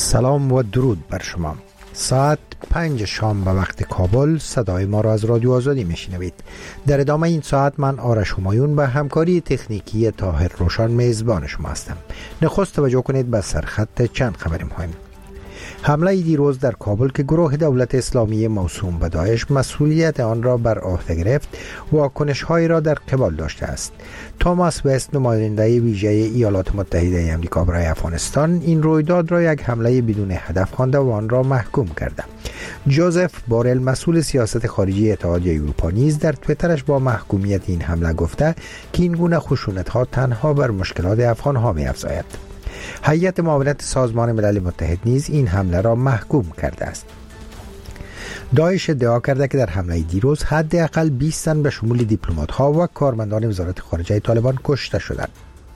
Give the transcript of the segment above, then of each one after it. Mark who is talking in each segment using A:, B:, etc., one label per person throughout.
A: سلام و درود بر شما. ساعت 5 شام به وقت کابل صدای ما را از رادیو آزادی میشنوید. در ادامه این ساعت من آرش همایون به همکاری تکنیکی طاهر روشان میزبان شما هستم. نخست توجه کنید به سرخط چند خبر مهم. حمله دیروز در کابل که گروه دولت اسلامی موسوم به داعش مسئولیت آن را بر عهده گرفت، واکنش‌هایی را در قبال داشته است. توماس وست، نماینده ویژه ایالات متحده آمریکا برای افغانستان، این رویداد را یک حمله بدون هدف خوانده و آن را محکوم کرده. جوزف بورل، مسئول سیاست خارجی اتحادیه اروپا، نیز در توییترش با محکومیت این حمله گفته که این گونه خشونت‌ها تنها بر مشکلات افغان‌ها می‌افزاید. هیئت معاونت سازمان ملل متحد نیز این حمله را محکوم کرده است. داعش ادعا کرده که در حمله دیروز حداقل 20 تن به شمول دیپلمات‌ها و کارمندان وزارت خارجه طالبان کشته شدند.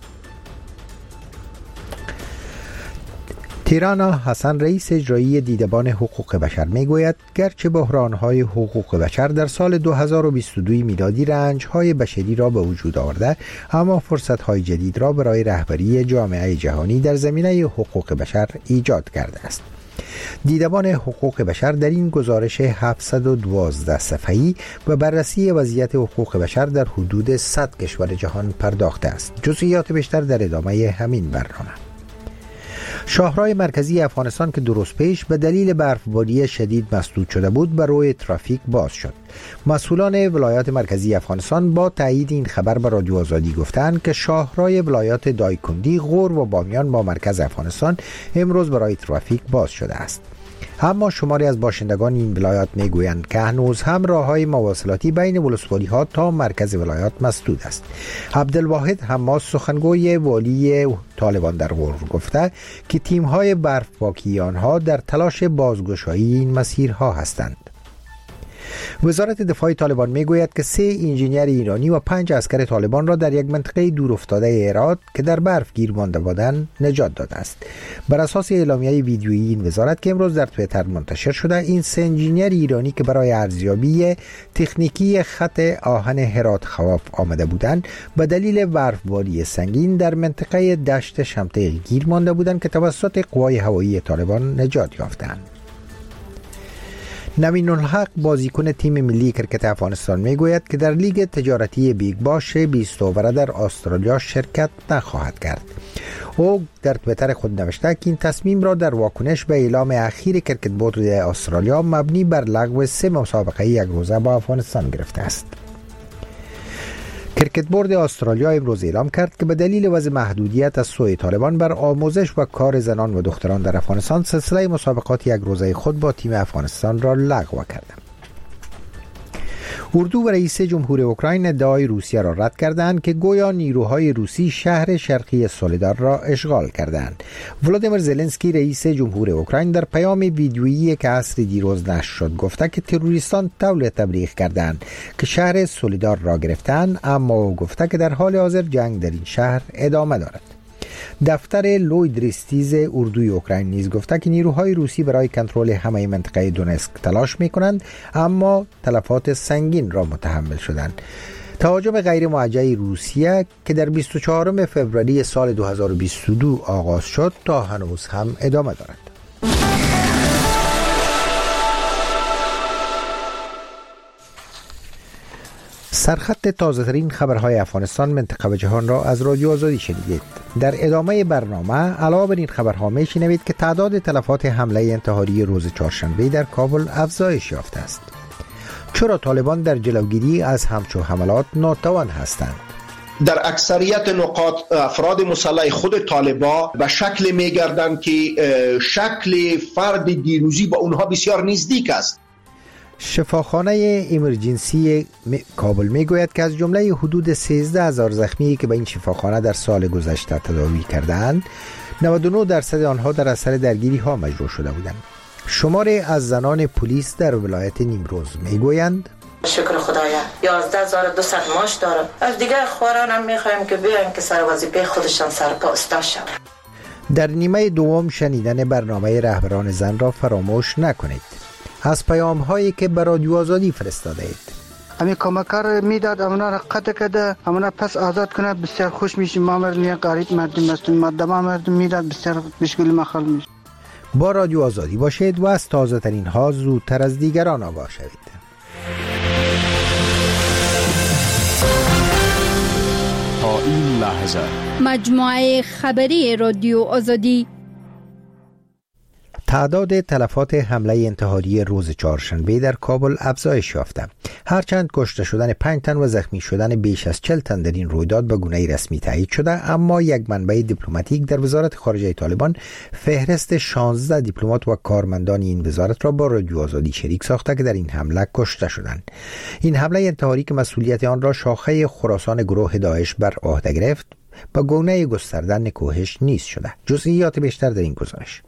A: تیرانا حسن، رئیس اجرایی دیدبان حقوق بشر، میگوید گرچه بحران‌های حقوق بشر در سال 2022 میلادی رنج‌های بشری را به وجود آورده، اما فرصت‌های جدید را برای رهبری جامعه جهانی در زمینه حقوق بشر ایجاد کرده است. دیدبان حقوق بشر در این گزارش 712 صفحه‌ای به بررسی وضعیت حقوق بشر در حدود 100 کشور جهان پرداخته است. جزئیات بیشتر در ادامه همین برنامه. شاهراه مرکزی افغانستان که درست پیش به دلیل برفباری شدید مسدود شده بود به روی ترافیک باز شد. مسئولان ولایات مرکزی افغانستان با تایید این خبر به رادیو آزادی گفتند که شاهراه ولایات دایکندی، غور و بامیان با مرکز افغانستان امروز برای ترافیک باز شده است. اما شماری از باشندگان این ولایات میگویند که هنوز هم راه‌های مواصلاتی بین ولسوالی‌ها تا مرکز ولایات مسدود است. عبدالواحد حماس، سخنگوی والی طالبان در غور، گفته که تیم‌های برف‌پاکی آنها در تلاش بازگشایی این مسیرها هستند. وزارت دفاع طالبان میگوید که 3 انجینیر ایرانی و 5 عسکر طالبان را در یک منطقه دورافتاده هرات که در برف گیر مانده بودند نجات داده است. بر اساس اعلامیه ویدیویی این وزارت که امروز در توییتر منتشر شده، این 3 انجینیر ایرانی که برای ارزیابی تکنیکی خط آهن هرات خواف آمده بودند، به دلیل برفباری سنگین در منطقه دشت شمته گیر مانده بودند که توسط قوای هوایی طالبان نجات یافتند. نوین الحق، بازیکن تیم ملی کرکت افغانستان، میگوید که در لیگ تجارتی بیگ باش 20 اوور در استرالیا شرکت نخواهد کرد. او در توییتر خود نوشته که این تصمیم را در واکنش به اعلام اخیر کرکت بورد استرالیا مبنی بر لغو 3 مسابقه یک روزه با افغانستان گرفته است. کرکت بورد استرالیا امروز اعلام کرد که به دلیل وضع محدودیت از سوی طالبان بر آموزش و کار زنان و دختران در افغانستان، سلسله مسابقات یک روزه خود با تیم افغانستان را لغو کرد. اردو و رئیس جمهور اوکراین ادعای روسیه را رد کردند که گویا نیروهای روسی شهر شرقی سولدار را اشغال کردند. ولادیمیر زلنسکی، رئیس جمهور اوکراین، در پیام ویدیویی که عصر دیروز نشر شد گفته که تروریستان طول تبلیغ کردند که شهر سولدار را گرفتند، اما او گفته که در حال حاضر جنگ در این شهر ادامه دارد. دفتر لوید ریستیز اردوی اوکراین نیز گفته که نیروهای روسی برای کنترل همه منطقه دونسک تلاش می‌کنند، اما تلفات سنگین را متحمل شدند. تهاجم غیر موجه روسیه که در 24 فوریه سال 2022 آغاز شد تا هنوز هم ادامه دارد. سرخط تازه‌ترین خبرهای افغانستان، منطقه و جهان را از رادیو آزادی شنیدید. در ادامه برنامه علاوه بر این خبرها میشنوید که تعداد تلفات حمله انتحاری روز چهارشنبه در کابل افزایش یافته است. چرا طالبان در جلوگیری از همچون حملات ناتوان هستند؟
B: در اکثریت نقاط افراد مسلح خود طالبان به شکل میگردند که شکل فرد دیروزی با اونها بسیار نزدیک است.
A: شفاخانه ایمرجنسی کابل میگوید که از جمله حدود 13,000 زخمی که به این شفاخانه در سال گذشته تداوی کردند، 99% آنها در اثر درگیری ها مجروح شده بودند. شماری از زنان پلیس در ولایت نیمروز میگویند
C: شکر خدایا 11,200 معاش دارم. از دیگه خوارانم میخوایم که بیان که سر وظیفه خودشان سرپا استاشن.
A: در نیمه دوم شنیدن برنامه رهبران زن را فراموش نکنید. از پیام هایی که به رادیو آزادی فرستاده اید.
D: همین کمکار میداد امنا را قطع کرده، امنا پس آزاد کنه، بسیار خوش میشیم. ما مردم یک غریب مردم هستیم، مردم میداد بسیار مشکل مخال میشه.
A: با رادیو آزادی باشید و از تازه ترین ها زودتر از دیگران آگاه شوید.
E: تا این لحظه
F: مجموعه خبری رادیو آزادی.
A: تعداد تلفات حمله انتحاری روز چهارشنبه در کابل افزایش یافته. هرچند کشته شدن 5 تن و زخمی شدن بیش از 40 تن در این رویداد به گونه رسمی تایید شده، اما یک منبع دیپلماتیک در وزارت خارجه طالبان فهرست 16 دیپلمات و کارمندان این وزارت را با رادیو آزادی شریک ساخته که در این حمله کشته شدند. این حمله انتحاری که مسئولیت آن را شاخه خراسان گروه داعش بر عهده گرفت، به گونه گسترده نکوهش نیست شده. جزئیات بیشتر در این گزارش.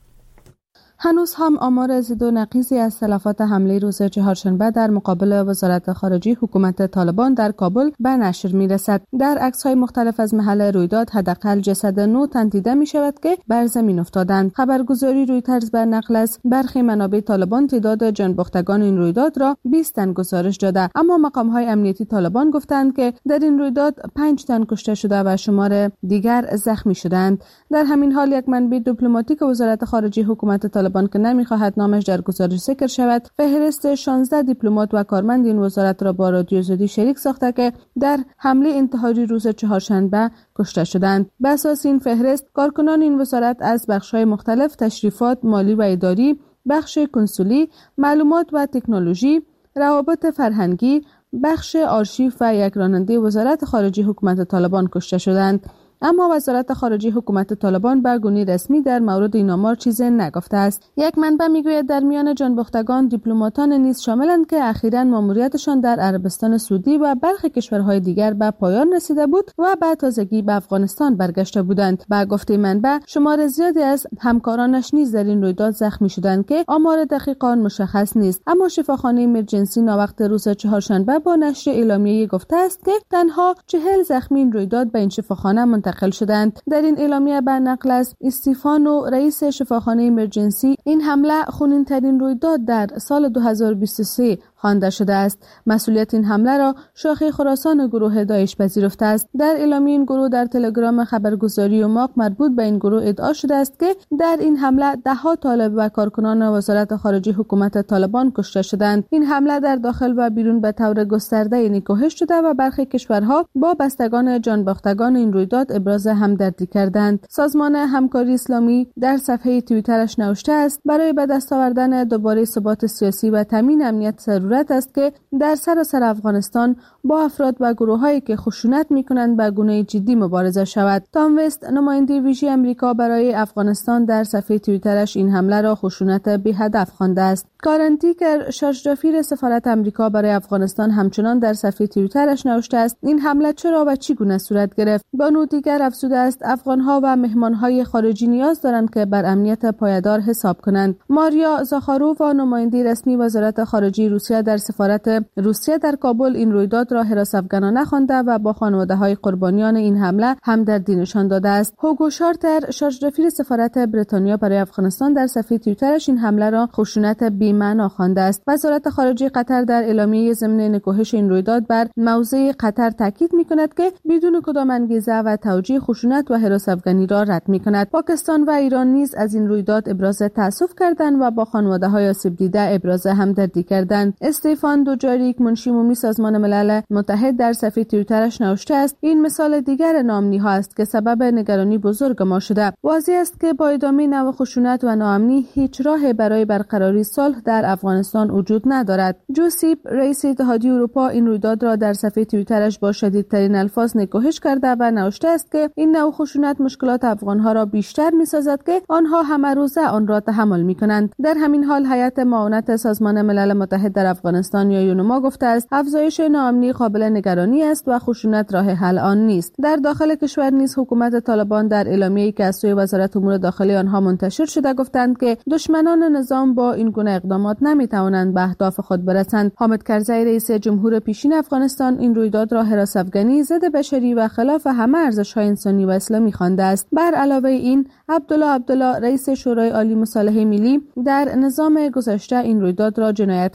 G: هنوز هم آمار ضد و نقیضی از تلفات حمله روز چهارشنبه در مقابل وزارت خارجه حکومت طالبان در کابل به نشر می‌رسد. در عکس‌های مختلف از محل رویداد حداقل جسد 9 تن دیده می‌شود که بر زمین افتادند. خبرگزاری رویترز بر نقل از برخی منابع طالبان تعداد جانباختگان این رویداد را 20 تن گزارش داده، اما مقام‌های امنیتی طالبان گفتند که در این رویداد 5 تن کشته شده و شمار دیگر زخمی شدند. در همین حال یک منبع دیپلماتیک وزارت خارجه حکومت طالبان که نمی‌خواهد نامش در گزارش ذکر شود، فهرست 16 دیپلمات و کارمند این وزارت را با رادیو آزادی شریک ساخته که در حمله انتحاری روز چهارشنبه کشته شدند. به اساس این فهرست، کارکنان این وزارت از بخش‌های مختلف تشریفات مالی و اداری، بخش کنسولی، معلومات و تکنولوژی، روابط فرهنگی، بخش آرشیو و یک راننده وزارت خارجه حکومت طالبان کشته شدند. اما وزارت خارجه حکومت طالبان به گونه رسمی در مورد این آمار چیزی نگفته است. یک منبع میگوید در میان جانباختگان دیپلماتان نیز شاملند که اخیراً ماموریتشان در عربستان سعودی و برخی کشورهای دیگر به پایان رسیده بود و به تازگی به افغانستان برگشته بودند. به گفته منبع، شمار زیادی از همکارانش نیز در این رویداد زخمی شدند که آمار دقیق آن مشخص نیست. اما شفاخانه ایمرجنسی ناوقت روز چهارشنبه با نشر اعلامیه‌ای گفته است که تنها 40 زخمی این رویداد به این شفاخانه منتقل شدند. در این اعلامیه به نقل از استیفانو، رئیس شفاخانه ایمرجنسی، این حمله خونین ترین رویداد در سال 2023 خوانده شده است. مسئولیت این حمله را شاخه خراسان گروه داعش پذیرفته است. در اعلامیه این گروه در تلگرام خبرگزاری اوماق مربوط به این گروه ادعا شده است که در این حمله ده‌ها طالب و کارکنان وزارت خارجه حکومت طالبان کشته شدند. این حمله در داخل و بیرون به طور گسترده نکوهش شده و برخی کشورها با بستگان جانباختگان این رویداد ابراز همدردی کردند. سازمان همکاری اسلامی در صفحه توییترش نوشته است: برای به دست آوردن دوباره ثبات سیاسی و تامین امنیت ضرورت است که در سراسر افغانستان با افراد و گروه‌هایی که خشونت می‌کنند به گونه جدی مبارزه شود. تام وست، نماینده ویژه آمریکا برای افغانستان، در صفحه توییترش این حمله را خشونت بی هدف خوانده است. کارن تیکر، شارژدافیر سفارت آمریکا برای افغانستان، همچنان در صفحه توییترش نوشته است: این حمله چرا و چگونه صورت گرفت؟ بانو دیگر افزوده است: افغان‌ها و مهمان‌های خارجی نیاز دارند که بر امنیت پایدار حساب کنند. ماریا زاخاروف، نماینده رسمی وزارت خارجه روسیه در سفارت روسیه در کابل، این رویداد را حراسافگنانه خوانده و با خانواده‌های قربانیان این حمله همدردی نشان داده است. هوگو شارتر، شارژدافیر سفارت بریتانیا برای افغانستان، در صفحه توییترش این حمله را خشونت بی‌معنا خوانده است. وزارت خارجه قطر در اعلامیه ضمن نکوهش این رویداد بر موضع قطر تاکید می‌کند که بدون کدام انگیزه و توجیه خشونت و هراس‌افغانی را رد می‌کند. پاکستان و ایران نیز از این رویداد ابراز تأسف کردند و با خانواده‌های آسیب دیده ابراز همدردی کردند. استفان دوجاریک، منشی عمومی سازمان ملل متحد، در صفحه توییترش نوشته است: این مثال دیگر ناامنی‌ها است که سبب نگرانی بزرگ ما شده. واضح است که با ادامه نوع خشونت و ناامنی هیچ راهی برای برقراری صلح در افغانستان وجود ندارد. جوزیپ، رئیس اتحادیه اروپا، این رویداد را در صفحه توییترش با شدیدترین الفاظ نکوهش کرده و نوشته است که این نوع خشونت مشکلات افغان‌ها را بیشتر می‌سازد که آنها همه روزه آن را تحمل می‌کنند. در همین حال هیئت معاونت سازمان ملل متحد در افغانستان یا یونما گفته است افزایش ناامنی قابل نگرانی است و خشونت راه حل آن نیست. در داخل کشور نیز حکومت طالبان در اعلامیه‌ای که از سوی وزارت امور داخلی آنها منتشر شده گفتند که دشمنان نظام با این گونه اقدامات نمی‌توانند به اهداف خود برسند. حامد کرزی، رئیس جمهور پیشین افغانستان، این رویداد را هراس‌افغانی، ضد بشری و خلاف همه ارزش‌های انسانی و اسلامی خوانده است. بر علاوه این، عبدالله، رئیس شورای عالی مصالحه ملی، در نظام گذشته این رویداد را جنایت انسانی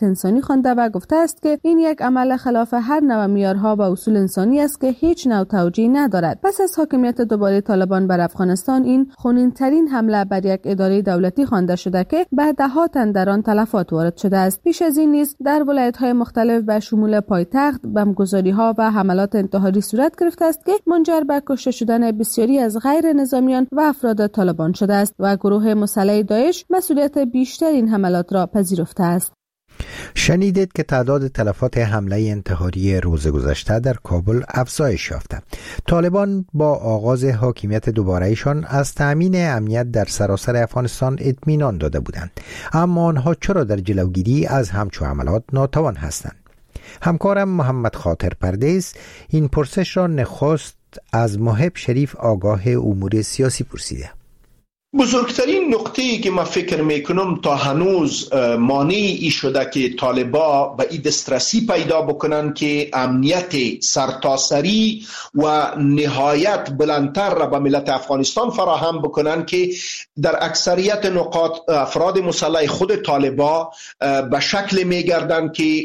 G: خوانده و گفته است که این یک عمل خلاف هر نوع معیارها و اصول انسانی است که هیچ نوع توجیه ندارد. پس از حاکمیت دوباره طالبان بر افغانستان، این خونین‌ترین حمله بر یک اداره دولتی خوانده شده که به ده‌ها تن در آن تلفات وارد شده است. پیش از این نیز در ولایت‌های مختلف به شمول پایتخت بمبگذاری‌ها و حملات انتحاری صورت گرفته است که منجر به کشته شدن بسیاری از غیر نظامیان و افراد طالبان شده است و گروه مسلح داعش مسئولیت بیشتر این حملات را پذیرفته است.
A: شنیدید که تعداد تلفات حمله انتحاری روز گذشته در کابل افزایش یافته. طالبان با آغاز حاکمیت دوباره‌ایشان از تأمین امنیت در سراسر افغانستان اطمینان داده بودند، اما آنها چرا در جلوگیری از همچون حملات ناتوان هستند؟ همکارم محمد خاطر پردیس این پرسش را نخست از محب شریف آگاه امور سیاسی پرسیده.
B: بزرگترین نقطه‌ای که من فکر میکنم تا هنوز مانعی شده که طالبا به این دسترسی پیدا بکنن که امنیت سرتاسری و نهایت بلندتر را به ملت افغانستان فراهم بکنن که در اکثریت نقاط افراد مسلح خود طالبا به شکل میگردن که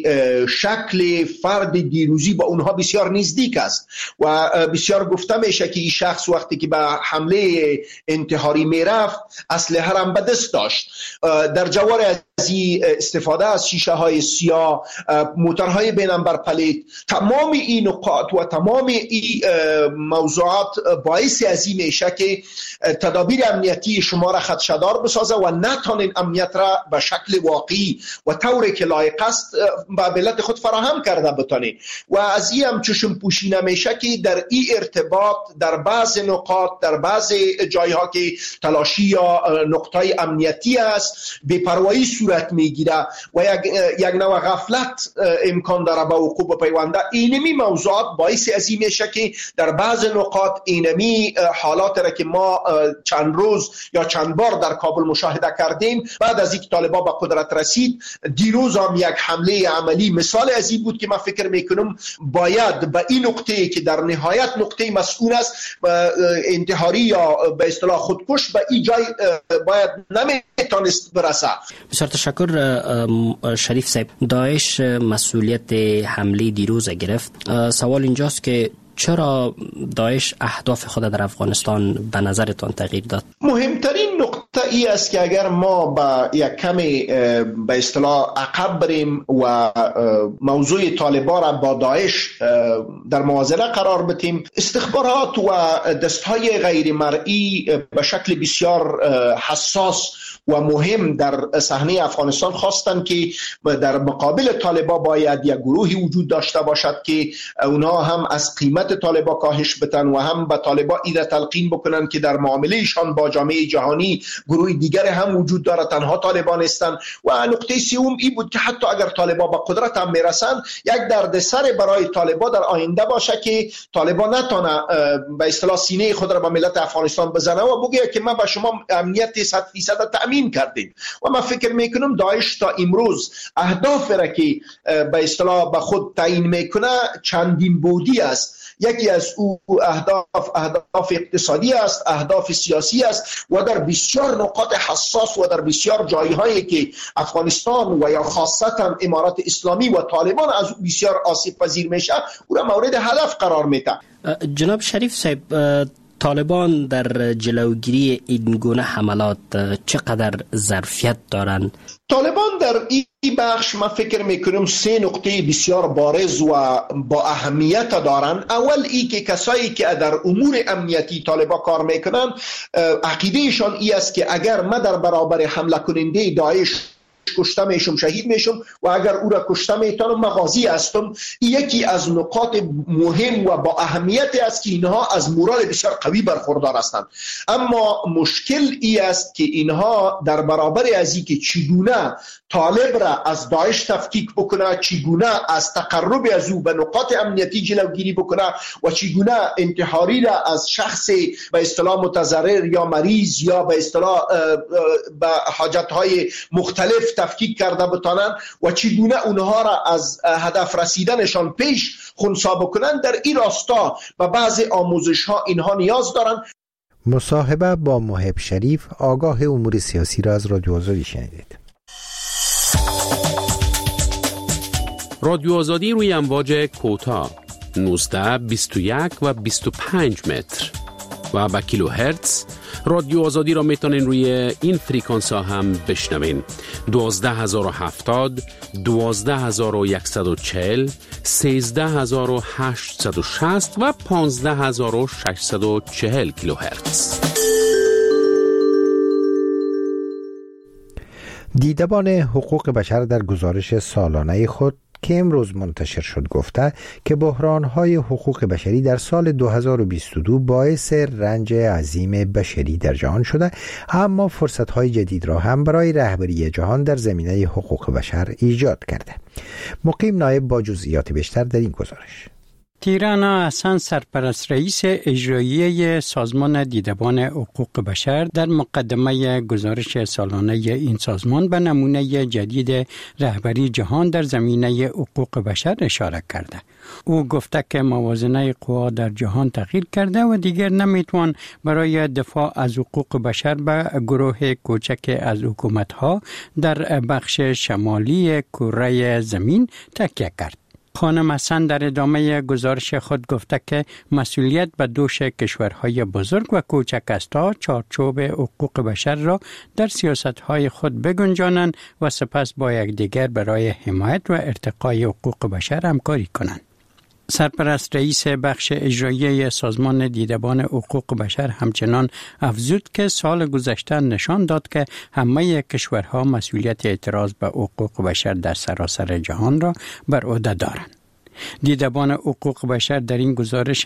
B: شکل فرد دیروزی با اونها بسیار نزدیک است و بسیار گفته میشه که این شخص وقتی که به حمله انتحاری میره اسلحه هم به دست داشت. در جوار از استفاده از شیشه های سیاه، موترهای بیننبر پلیت، تمام این نقاط و تمام این موضوعات باعث از این میشه که تدابیر امنیتی شما را خدشه‌دار بسازه و نتونین امنیت را به شکل واقعی و طوری که لایق است به ملت خود فراهم کرده بتونه. و از این هم چشم پوشی نمیشه که در این ارتباط در بعض نقاط، در بعض جایها که تلاشی یا نقطه امنیتی است، بی‌پروایی صورت میگیره و یک نوع غفلت امکان داره به وقوع بپیونده. اینمی موضوعات باعث از این میشه که در بعض نقاط اینمی حالات را که ما چند روز یا چند بار در کابل مشاهده کردیم بعد از اینکه طالبان به قدرت رسید، دیروز هم یک حمله عملی مثال از این بود که من فکر میکنم باید به این نقطه که در نهایت نقطه مسئول است انتحاری یا به اصطلاح خودکش به این جای باید نمیتونست برسه.
H: بسیار تشکر شریف صاحب. داعش مسئولیت حمله دیروز گرفت. سوال اینجاست که چرا داعش اهداف خود در افغانستان به نظرتان تغییر داد؟ مهمترین نقطه ای است که اگر ما با یک کمی به اصطلاح عقب بریم و موضوع طالبان را با داعش در موازنه قرار بدیم، استخبارات و دستهای غیر مرئی به شکل بسیار حساس و مهم در صحنه افغانستان خواستند که در مقابل طالبان باید یک گروهی وجود داشته باشد که اونها هم از قیمت طالبان کاهش بدن و هم به طالبان ایده تلقین بکنن که در معاملهشان با جامعه جهانی گروه دیگر هم وجود داره، تنها طالبان هستند. و نقطه سوم این بود که حتی اگر طالبان به قدرت هم میرسند، یک دردسر برای طالبان در آینده باشه که طالبان نتونه به اصطلاح سینه خود را به ملت افغانستان بزنه و بگه که ما به شما امنیت 100% تأمین کردیم. و من فکر میکنم داعش تا امروز اهداف را که به اصطلاح به خود تعیین میکنه چندین بودی است. یکی از او اهداف اقتصادی است، اهداف سیاسی است و در بسیار نقاط حساس و در بسیار جایهایی که افغانستان و یا خاصتا امارات اسلامی و طالبان از بسیار آسیب پذیر میشه او را مورد هدف قرار میده. جناب شریف صاحب، طالبان در جلوگیری این گونه حملات چقدر ظرفیت دارند؟
B: طالبان در این بخش من فکر میکنم سه نقطه بسیار بارز و با اهمیت دارند. اول ای که کسایی که در امور امنیتی طالبان کار میکنن عقیدهشان ای است که اگر ما در برابر حمله کننده داعش کشته میشم، شهید میشم و اگر او را کشته میتونم مغازی هستم. یکی از نقاط مهم و با اهمیت است که اینها از مورال بسیار قوی برخوردار هستند. اما مشکل ای است که اینها در برابر از این که چگونه طالب را از داعش تفکیک بکنه، چگونه از تقرب از او به نقاط امنیتی جلوگیری بکنه و چگونه انتحاری را از شخص به اصطلاح متضرر یا مریض یا به اصطلاح به حاجتهای مختلف تفکیک کرده بتانند و چگونه اونها را از هدف رسیدنشان پیش خنثی بکنند. در این راستا و بعض آموزش ها اینها نیاز دارند.
A: مصاحبه با محب شریف آگاه امور سیاسی را از رادیو آزادی شنیدید.
I: رادیو آزادی روی امواج کوتاه 19، 21 و 25 متر و با کیلو هرتز. رادیو آزادی را میتونین روی این فریکانس ها هم بشنوین: 12070، 12140، 13860 و 15640 کیلو هرتز.
A: دیدبان حقوق بشر در گزارش سالانه خود که امروز منتشر شد گفته که بحران‌های حقوق بشری در سال 2022 باعث رنج عظیم بشری در جهان شده، اما فرصت‌های جدید را هم برای رهبری جهان در زمینه حقوق بشر ایجاد کرده. مقیم نایب با جزئیات بیشتر در این گزارش.
J: تیرانا حسن، سرپرست رئیس اجرایی سازمان دیدبان حقوق بشر، در مقدمه گزارش سالانه این سازمان به نمونه جدید رهبری جهان در زمینه حقوق بشر اشاره کرده. او گفته که موازنه قوا در جهان تغییر کرده و دیگر نمیتوان برای دفاع از حقوق بشر به گروه کوچک از حکومت‌ها در بخش شمالی کره زمین تکیه کرد. خانم حسن در ادامه گزارش خود گفته که مسئولیت به دوش کشورهای بزرگ و کوچک است تا چارچوب حقوق بشر را در سیاستهای خود بگنجانند و سپس با یکدیگر برای حمایت و ارتقای حقوق بشر همکاری کنند. سرپرست رئیس بخش اجرایی سازمان دیدبان حقوق بشر همچنان افزود که سال گذشته نشان داد که همه کشورها مسئولیت اعتراض به حقوق بشر در سراسر جهان را بر عهده دارند. دیدبان حقوق بشر در این گزارش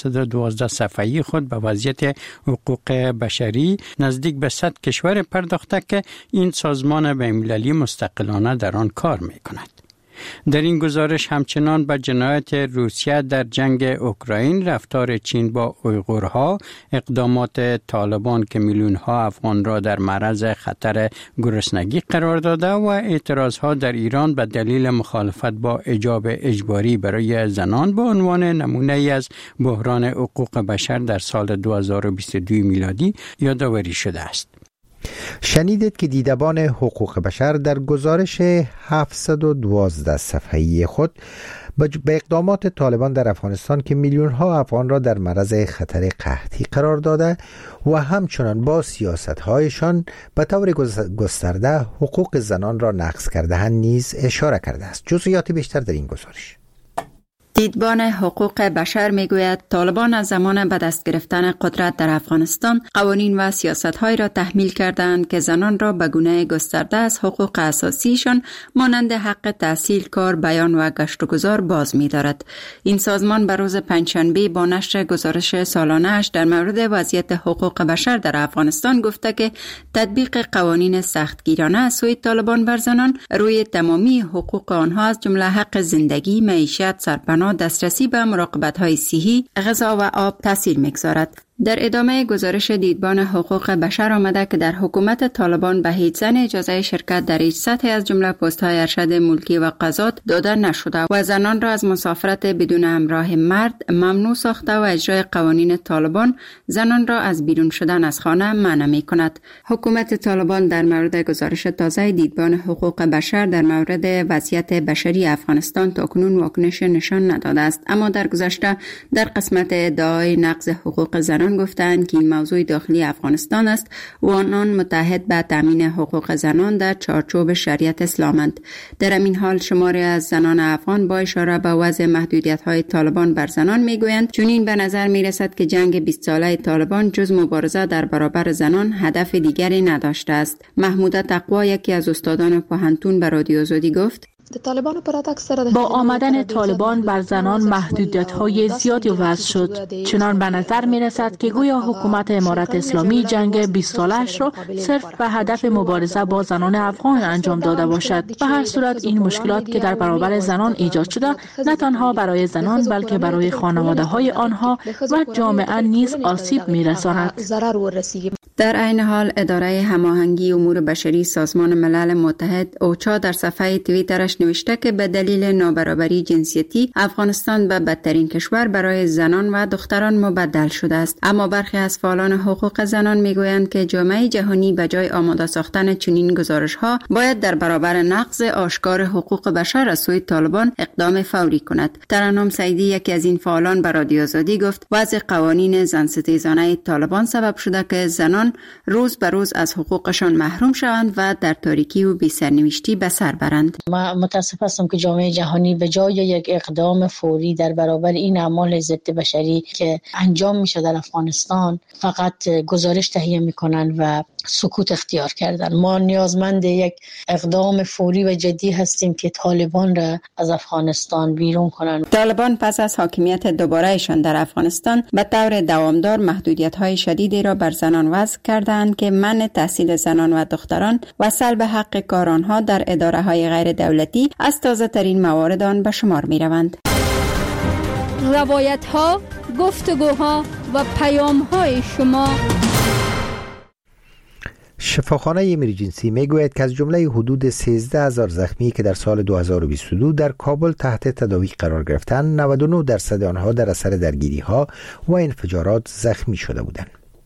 J: 712 صفحه‌ای خود به وضعیت حقوق بشری نزدیک به 100 کشور پرداخته که این سازمان بین‌المللی مستقلانه در آن کار می‌کند. در این گزارش همچنان به جنایت روسیه در جنگ اوکراین، رفتار چین با اویغورها، اقدامات طالبان که میلیون‌ها افغان را در معرض خطر گرسنگی قرار داده و اعتراضها در ایران به دلیل مخالفت با حجاب اجباری برای زنان به عنوان نمونه از بحران حقوق بشر در سال 2022 میلادی یادآوری شده است.
A: شنیدید که دیدبان حقوق بشر در گزارش 712 صفحه‌ای خود به اقدامات طالبان در افغانستان که میلیون‌ها افغان را در معرض خطر قحطی قرار داده و همچنان با سیاست‌هایشان به طور گسترده حقوق زنان را نقض کرده‌اند نیز اشاره کرده است. جزئیات بیشتر در این گزارش.
K: دیدبان حقوق بشر میگوید طالبان از زمان به دست گرفتن قدرت در افغانستان قوانین و سیاست‌هایی را تحمیل کردند که زنان را به گونه گسترده از حقوق اساسیشان مانند حق تحصیل، کار، بیان و گشت و گذار باز می‌دارد. این سازمان به روز پنجشنبه با نشر گزارش سالانه‌اش در مورد وضعیت حقوق بشر در افغانستان گفته که تطبیق قوانین سختگیرانه از سوی طالبان بر زنان روی تمامی حقوق آنها از جمله حق زندگی، معیشت، سرپناه، دسترسی به مراقبت‌های صحی، غذا و آب تاثیر می‌گذارد. در ادامه گزارش دیدبان حقوق بشر آمده که در حکومت طالبان به هیچ زن اجازه شرکت در هیچ سطح از جمله پست‌های ارشد ملکی و قضات داده نشده و زنان را از مسافرت بدون همراه مرد ممنوع ساخته و اجرای قوانین طالبان زنان را از بیرون شدن از خانه منع می‌کند. حکومت طالبان در مورد گزارش تازه دیدبان حقوق بشر در مورد وضعیت بشری افغانستان تاکنون واکنش نشان نداده است، اما در گذشته در قسمت ادعای نقض حقوق زنان گفتند که این موضوع داخلی افغانستان است و آنان متحد به تامین حقوق زنان در چارچوب شریعت اسلامند. در این حال شماری از زنان افغان با اشاره به وضع محدودیت‌های طالبان بر زنان میگویند چنین به نظر میرسد که جنگ 20 ساله طالبان جز مبارزه در برابر زنان هدف دیگری نداشته است. محموده تقوا، یکی از استادان پوهنتون، به رادیو آزادی گفت:
L: با آمدن طالبان بر زنان محدودیت‌های زیادی وضع شد، چنان به نظر می‌رسد که گویا حکومت امارت اسلامی جنگ 20 ساله‌اش را صرف به هدف مبارزه با زنان افغان انجام داده باشد. به هر صورت این مشکلات که در برابر زنان ایجاد شده نه تنها برای زنان بلکه برای خانواده‌های آنها و جامعه نیز آسیب می‌رساند.
K: در عین حال اداره هماهنگی امور بشری سازمان ملل متحد اوچا در صفحه توییترش نوشته که به دلیل نابرابری جنسیتی افغانستان به بدترین کشور برای زنان و دختران مبدل شده است. اما برخی از فعالان حقوق زنان میگویند که جامعه جهانی به جای آماده ساختن چنین گزارش‌ها باید در برابر نقض آشکار حقوق بشر از سوی طالبان اقدام فوری کند. ترنم سعیدی یکی از این فعالان به رادیو آزادی گفت وضع قوانین زن ستیزانه طالبان سبب شده که زنان روز به روز از حقوقشان محروم شوند و در تاریکی و بی سرنوشتی به سر برند.
M: من متاسف هستم که جامعه جهانی به جای یک اقدام فوری در برابر این اعمال ضد بشری که انجام میشه در افغانستان فقط گزارش تهیه میکنن و سکوت اختیار کردن. ما نیازمند یک اقدام فوری و جدی هستیم که طالبان را از افغانستان بیرون کنند.
K: طالبان پس از حاکمیت دوبارهشان در افغانستان به طور دوامدار محدودیت‌های شدیدی را بر زنان وضع کردند که منع تحصیل زنان و دختران و سلب حق کار آنها در اداره‌های غیر دولتی از تازه‌ترین موارد آن به شمار می‌روند.
F: روایت‌ها، گفتگوها و پیام‌های شما.
A: شفاخانه امرجنسی میگوید که از جمله حدود 13,000 زخمی که در سال 2022 در کابل تحت تداوی قرار گرفتند، 99% آنها در اثر درگیری‌ها و انفجارات زخمی شده بودند.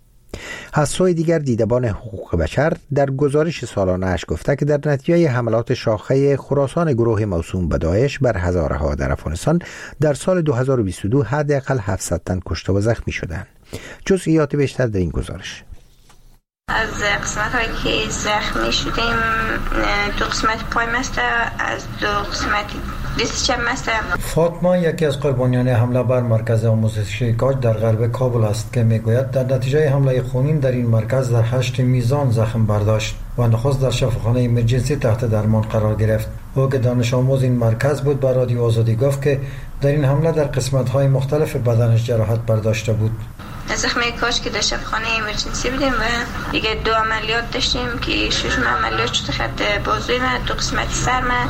A: از سوی دیگر دیدبان حقوق بشر در گزارش سالانه اش گفته که در نتیجه حملات شاخه خراسان گروه موسوم به داعش بر هزاره ها در افغانستان در سال 2022 حداقل 700 تن کشته و زخمی شدند. جزئیات بیشتر در این گزارش.
N: از قسمت هایی که زخمی شدیم، دو قسمت پای مسته، از دو قسمت دست چپ مسته.
O: فاطمه یکی از قربانیان حمله بر مرکز آموزشی کاج در غرب کابل است که میگوید در نتیجه حمله خونین در این مرکز در 8 میزان زخم برداشت و نخست در شفاخانه امرجنسی تحت درمان قرار گرفت. او که دانش آموز این مرکز بود به رادیو آزادی گفت که در این حمله در قسمت های مختلف بدنش جراحت برداشته بود.
N: زخم کاش که در شفاخانه امرجنسی بودیم و دیگه 2 عملیات داشتیم که 6 عملیات شده. خط بازوی من، 2 قسمت سر من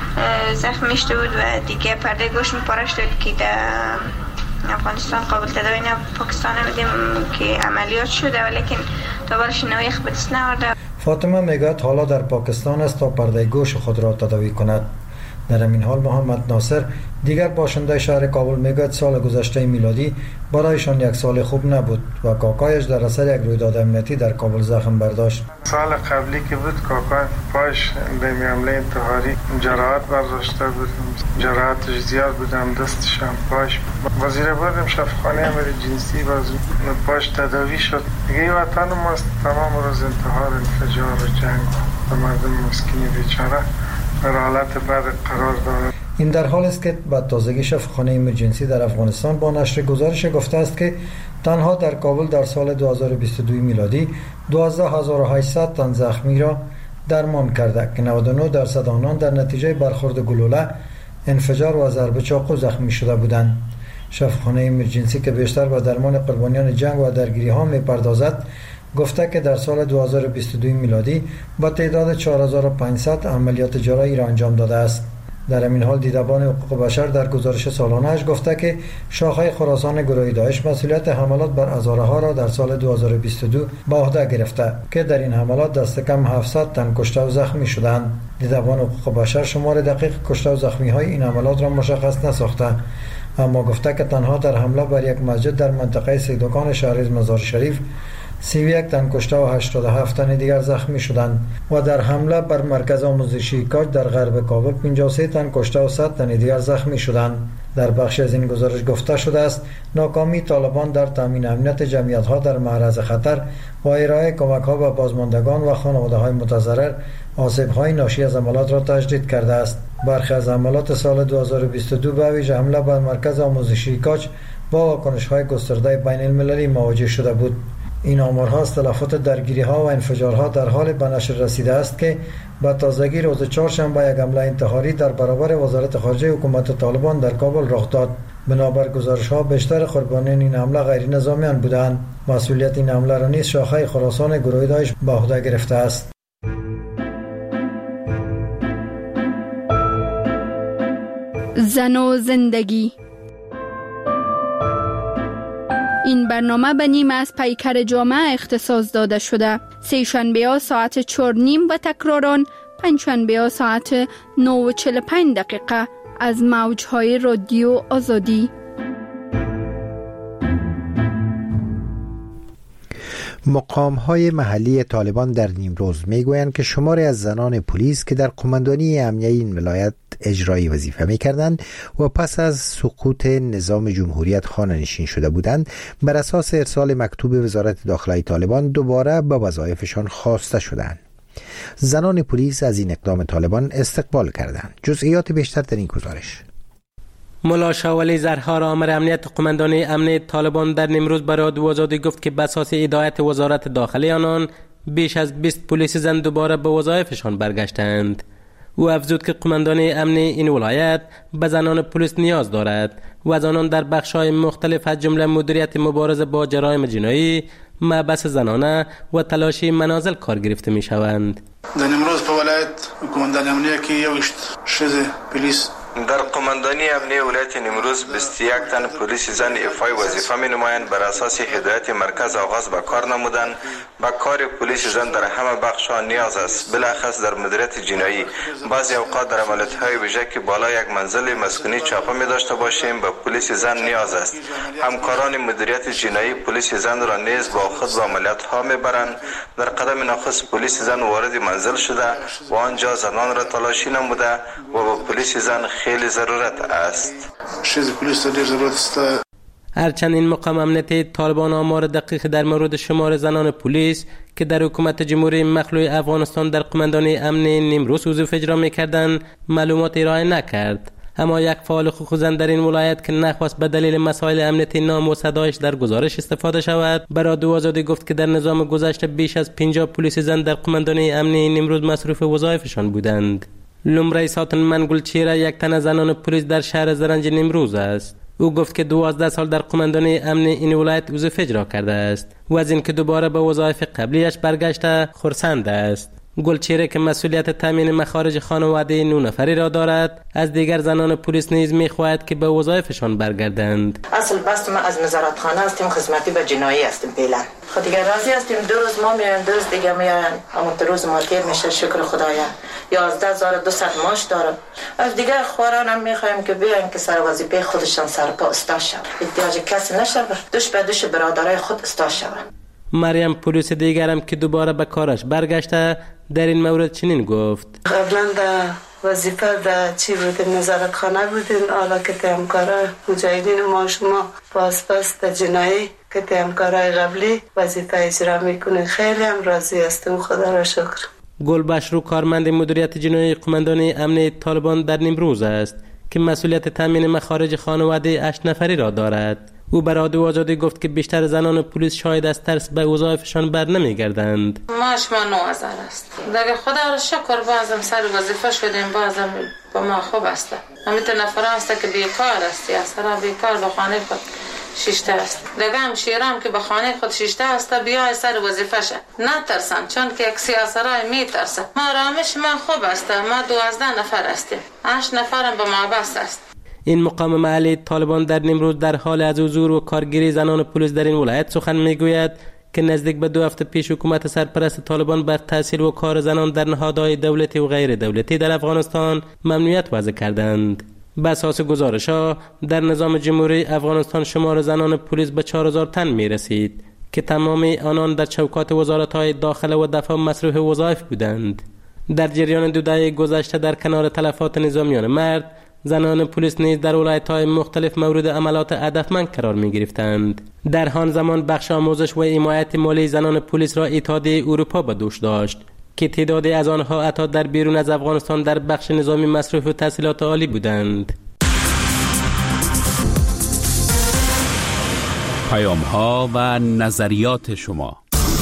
N: زخم شده بود و دیگه پرده گوش پاره شده که در افغانستان قابل تداوی نه، پاکستان بودیم که عملیات شده ولیکن دوباره نوعی به دست نآورده.
O: فاطمه میگوید حالا در پاکستان است تا پرده گوش خود را تداوی کند. در این حال محمد ناصر دیگر باشنده شهر کابل میگوید سال گذشته میلادی برایشان یک سال خوب نبود و کاکایش در اثر یک رویداد امنیتی در کابل زخم برداشت.
P: سال قبلی که بود کاکای پاش به حمله انتحاری جراحت برداشته بود، جراحتش زیاد بودم، دستش هم پاش. وزیر بودم شفاخانه امرجنسی باز پاش تداوی شد. دیگه وطن ماست تمام روز انتحار، انفجار و جنگ و مردم مسکین بیچاره در حالت بد قرار دارد.
O: این در حال است که بعد تازگی شفاخانه امرجنسی در افغانستان با نشر گزارش گفته است که تنها در کابل در سال 2022 میلادی 12800 تن زخمی را درمان کرده که 99% آنان در نتیجه برخورد گلوله، انفجار و ضربه چاقو زخمی شده بودند. شفاخانه امرجنسی که بیشتر به درمان قربانیان جنگ و درگیری ها می‌پردازد گفته که در سال 2022 میلادی با تعداد 4500 عملیات جراحی را انجام داده است. در این حال دیدبان حقوق بشر در گزارش سالانه‌اش گفته که شاخه خراسان گروه داعش مسئولیت حملات بر هزاره ها را در سال 2022 به عهده گرفته که در این حملات دست کم 700 تن کشته و زخمی شدند. دیدبان حقوق بشر شمار دقیق کشته و زخمی های این حملات را مشخص نساخته، اما گفته که تنها در حمله بر یک مسجد در منطقه سیدکان شهر مزار شریف 31 تن کشته و 87 تن دیگر زخمی شدند و در حمله بر مرکز آموزشی کاج در غرب کابل 53 تن کشته و 100 تن دیگر زخمی شدند. در بخش از این گزارش گفته شده است ناکامی طالبان در تامین امنیت جمعیت‌ها در معرض خطر و ارائه کمک‌ها به بازماندگان و خانواده‌های متضرر آسیب‌های ناشی از حملات را تشدید کرده است. برخی از حملات سال 2022 به ویژه حمله بر مرکز آموزشی کاج با واکنش‌های گسترده بین المللی مواجه شده بود. این آمارها از تلفات درگیری‌ها و انفجارها در حال به نشر رسیده است که به تازگی روز چهارشنبه یک حمله انتحاری در برابر وزارت خارجه حکومت طالبان در کابل رخ داد. بنابر گزارش‌ها بیشتر قربانیان این حمله غیر نظامیان بودند. مسئولیت این حمله را نیز شاخه خراسان گروه داعش به عهده گرفته است.
F: زن و زندگی. این برنامه به نیم از پیکر جامعه اختصاص داده شده. سه شنبه ها ساعت 4:30 و تکراران پنج شنبه ها ساعت 9:45 از موجهای رادیو آزادی.
A: مقام‌های محلی طالبان در نیمروز میگویند که شماری از زنان پلیس که در قماندانی امنیه این ولایت اجرایی وظیفه می‌کردند و پس از سقوط نظام جمهوریت خانه‌نشین شده بودند، بر اساس ارسال مکتوب وزارت داخلی طالبان دوباره به وظایفشان خواسته شدند. زنان پلیس از این اقدام طالبان استقبال کردند. جزئیات بیشتر در این گزارش.
Q: ملا شاولی زرهار آمر امنیت قماندانی امنیت طالبان در نیمروز برای رادیو آزادی گفت که به اساس هدایت وزارت داخلی آنان بیش از 20 پلیس زن دوباره به وظایفشان برگشتند. او افزود که قماندانی امنی این ولایت به زنان پلیس نیاز دارد و از آنان در بخش‌های مختلف از جمله مدیریت مبارزه با جرایم جنایی، محبس زنانه و تلاشی منازل کار گرفته می‌شوند.
R: در نیمروز په ولایت قماندانی امنیه کې یو شذ پلیس
S: در قماندانی امنیه ولایت نیمروز 21 تن پلیس زن ایفای وظیفه می نمایند. بر اساس هدایت مرکز آغاز به کار نمودند. به کار پلیس زن در همه بخش‌ها نیاز است، بالاخص در مدیریت جنایی. بعضی اوقات در عملیات‌های ویژه که بالا یک منزل مسکونی چاپه می داشته باشیم به پلیس زن نیاز است. همکاران مدیریت جنایی پلیس زن را نیز با خود به عملیات‌ها میبرند. در قدم نخست پلیس زن وارد منزل شده و آنجا زنان را تلاشی نموده و با پلیس زن خیلی ضرورت است.
Q: هرچند این مقام امنیتی طالبان آمار دقیق در مورد شمار زنان پلیس که در حکومت جمهوری مخلوع افغانستان در قماندانی امنی نیمروز وظیفه اجرا می‌کردند معلومات ارائه نکرد، اما یک فعال حقوق زن در این ولایت که نخواست به دلیل مسائل امنیتی نام و صدایش در گزارش استفاده شود، به رادیو آزادی گفت که در نظام گذشته بیش از 50 پلیس زن در قماندانی امنی نیمروز مصروف وظایفشان بودند. لومړی ساتنمن گلچهره یک تن از زنان پلیس در شهر زرنج نیمروز است. او گفت که 12 سال در قماندانی امنی این ولایت وظیفه اجرا کرده است و از اینکه دوباره به وظایف قبلیش برگشته خرسند است. گلچهره که مسئولیت تامین مخارج خانواده 9 نفری را دارد، از دیگر زنان پلیس نیز می‌خواهد که به وظایفشان برگردند.
C: اصل بست ما از نظارتخانه هستیم، خدمتی به جنایی هستیم فعلا. خود دیگر راضی هستیم. 2 روز ما میایم، 2 روز دیگه میایم، اما 2 روز ما تیر میشه. شکر خدایا 11200 ماش داره. از دیگر خوارانم میخوایم که بیان که سر وظیفه خودشان سرپا استا شود، احتیاج کسی نشه، دوش به دوش برادرای خود استا شود.
Q: مریم پلیس دیگرم که دوباره به کارش برگشته در این مورد چنین گفت:
T: قبلا در وظیفه در چی بودیم، نظارتخانه بودیم، حالا که تهمکارای مجاهدین ما شما پاس در جنایی که تهمکارای قبلی وظیفه اجرا میکنه. خیلی هم راضی هستم، خدا را شکر.
Q: گلبشرو کارمند مدیریت جنایی قماندانی امنی طالبان در نیمروز است که مسئولیت تامین مخارج خانواده 8 نفری را دارد. او بر رادیو آزادی گفت که بیشتر زنان پلیس شاید از ترس به وظایفشان بر نمیگردند.
U: ماش ما 9000 است. دیگه خدا را شکر بازم سر وظیفه شدیم، بازم با ما خوب است. همین نفر است که بیکار است، یا سر بیکار به خانه خود شیشته است. دیگه هم شیرام که به خانه خود شیشته است بیای سر وظیفه شه. نه ترسم، چون که یک سیاسرای میترسه. ما رامش ما خوب است. ما 12 نفر هستیم. 8 نفرم به محبس است.
Q: این مقام محلی طالبان در نیمروز در حال از حضور و کارگیری زنان پلیس در این ولایت سخن میگوید که نزدیک به 2 هفته پیش حکومت سرپرست طالبان بر تحصیل و کار زنان در نهادهای دولتی و غیر دولتی در افغانستان ممنوعیت وضع کردند. به اساس گزارش‌ها در نظام جمهوری افغانستان شمار زنان پلیس به 4000 تن میرسید که تمامی آنان در چوکات وزارت‌های داخله و دفاع مصروف وظایف بودند. در جریان 2 دهه گذشته در کنار تلفات نظامیان مرد، زنان پلیس نیز در ولایت‌های مختلف مورد عملات هدفمند قرار می‌گرفتند. در همان زمان بخش آموزش و حمایت مالی زنان پلیس را اتحادیه اروپا به دوش داشت که تعدادی از آنها حتی در بیرون از افغانستان در بخش نظامی مصروف و تحصیلات عالی بودند.
I: پیام‌ها و نظریات شما.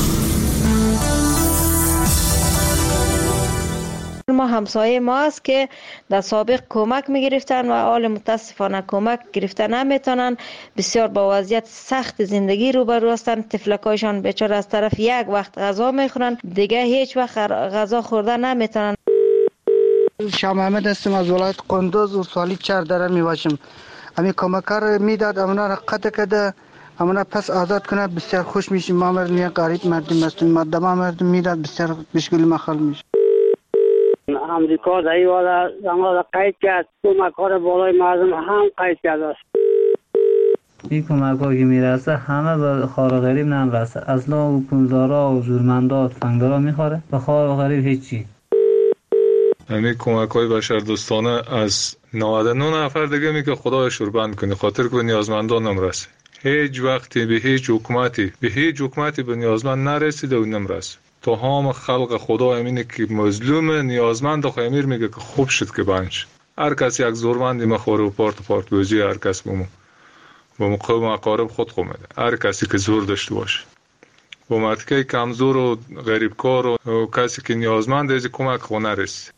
V: ما همسایه ما است که در سابق کمک میگرفتن و حال متاسفانه کمک گرفتن نمیتونن. بسیار با وضعیت سخت زندگی روبرو هستن. طفلکایشان بیچاره از طرف یک وقت غذا میخورن، دیگه هیچ وقت غذا خوردن نمیتونن.
D: شاه محمد هستم از ولایت قندوز و سالی 4 دره میباشم. امی کمکار میداد، امنا را قطع کده همون پس آزاد کنه بسیار خوش میشیم. ما مردم غریب مردم هستیم، مردم مردم میرد بسیار مشکل مخال میشه.
E: امریکا در این والا زمان قید کرد، کمک ها بالای مردم هم قید کرده است.
G: این کمک ها که میرسه همه به خار غریب نمیرسه، اصلا حکومتدارا و زورمندا و تفنگدارا میخوره، به خار غریب هیچی.
W: همین کمک های بشردوستانه از 99 نفر دیگه می که خدای شوربند کنی، خاطر که به نیازمندان نمرسه. هیچ وقتی به هیچ حکومتی به نیازمند نرسیده و نمرسه. تو هم خلق خدا امینه که مظلوم نیازمند و خیمیر میگه که خوب شد که بنش. هر کس یک زورمندی مخوره و پارت بوزی هر کس با قوم اقارب خود خومده. هر کسی که زور داشته باشه. با مردکه کمزور و غریبکار و کسی که نیازمند از کمک خونه رسید.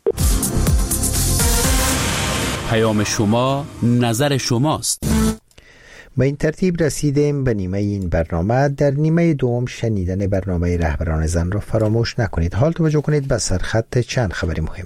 I: پیام شما، نظر شماست.
A: با این ترتیب رسیدیم به نیمه این برنامه. در نیمه دوم شنیدن برنامه رهبران زن را فراموش نکنید. حال توجه کنید به سرخط چند خبری مهم.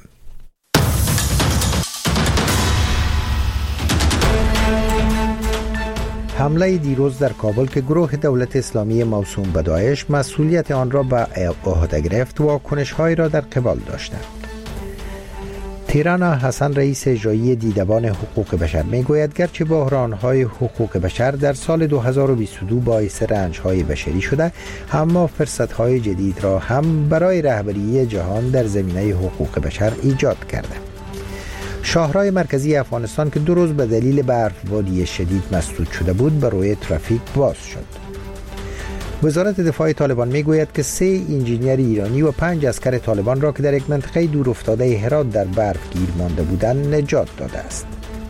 A: حمله دیروز در کابل که گروه دولت اسلامی موسوم به داعش مسئولیت آن را به عهده گرفت و واکنش‌هایی را در قبال داشتند. تیرانا حسن رئیس اجرایی دیدبان حقوق بشر میگوید گرچه بحران‌های حقوق بشر در سال 2022 باعث رنج‌های بشری شده، اما فرصت‌های جدید را هم برای رهبری جهان در زمینه حقوق بشر ایجاد کرده. شاهراه مرکزی افغانستان که 2 روز به دلیل برفباری شدید مسدود شده بود برای ترافیک باز شد. وزارت دفاع طالبان میگوید که 3 انجینیر ایرانی و 5 عسکر طالبان را که در یک منطقه دور افتاده هرات در برف گیر مانده بودند نجات داده است.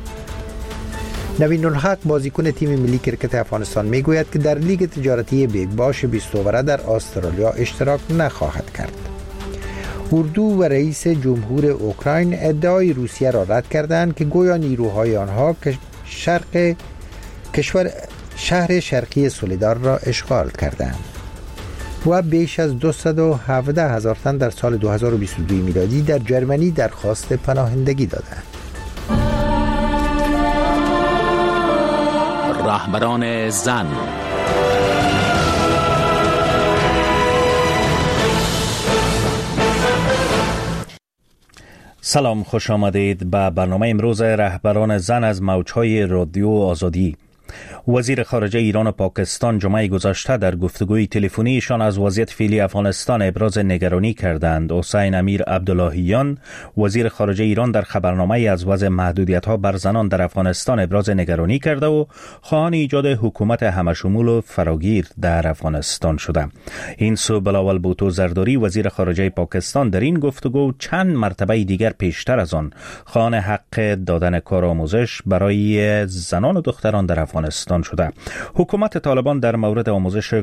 A: نوین الحق بازیکن تیم ملی کرکت افغانستان میگوید که در لیگ تجارتی بیگ باش 20 اوره در استرالیا اشتراک نخواهد کرد. اردو و رئیس جمهور اوکراین ادعای روسیه را رد کردند که گویا نیروهای آنها شهر شرقی سولیدار را اشغال کردند و بیش از 217,000 تن در سال 2022 میلادی در جرمنی درخواست پناهندگی دادند.
I: رهبران زن.
X: سلام، خوش آمدید به برنامه امروز رهبران زن از موجهای رادیو آزادی. وزیر خارجه ایران و پاکستان جمعه گذشته در گفتگوی تلفنیشان از وضعیت فعلی افغانستان ابراز نگرانی کردند. حسین امیر عبداللهیان وزیر خارجه ایران در خبرنامه از وضع محدودیت‌ها بر زنان در افغانستان ابراز نگرانی کرده و خواهان ایجاد حکومت همشمول و فراگیر در افغانستان شده. این سو بلاول بوتو زرداری وزیر خارجه پاکستان در این گفتگو چند مرتبه دیگر پیشتر از آن خواهان حق دادن کارآموزش برای زنان و دختران در افغانستان شده. حکومت طالبان در مورد آموزش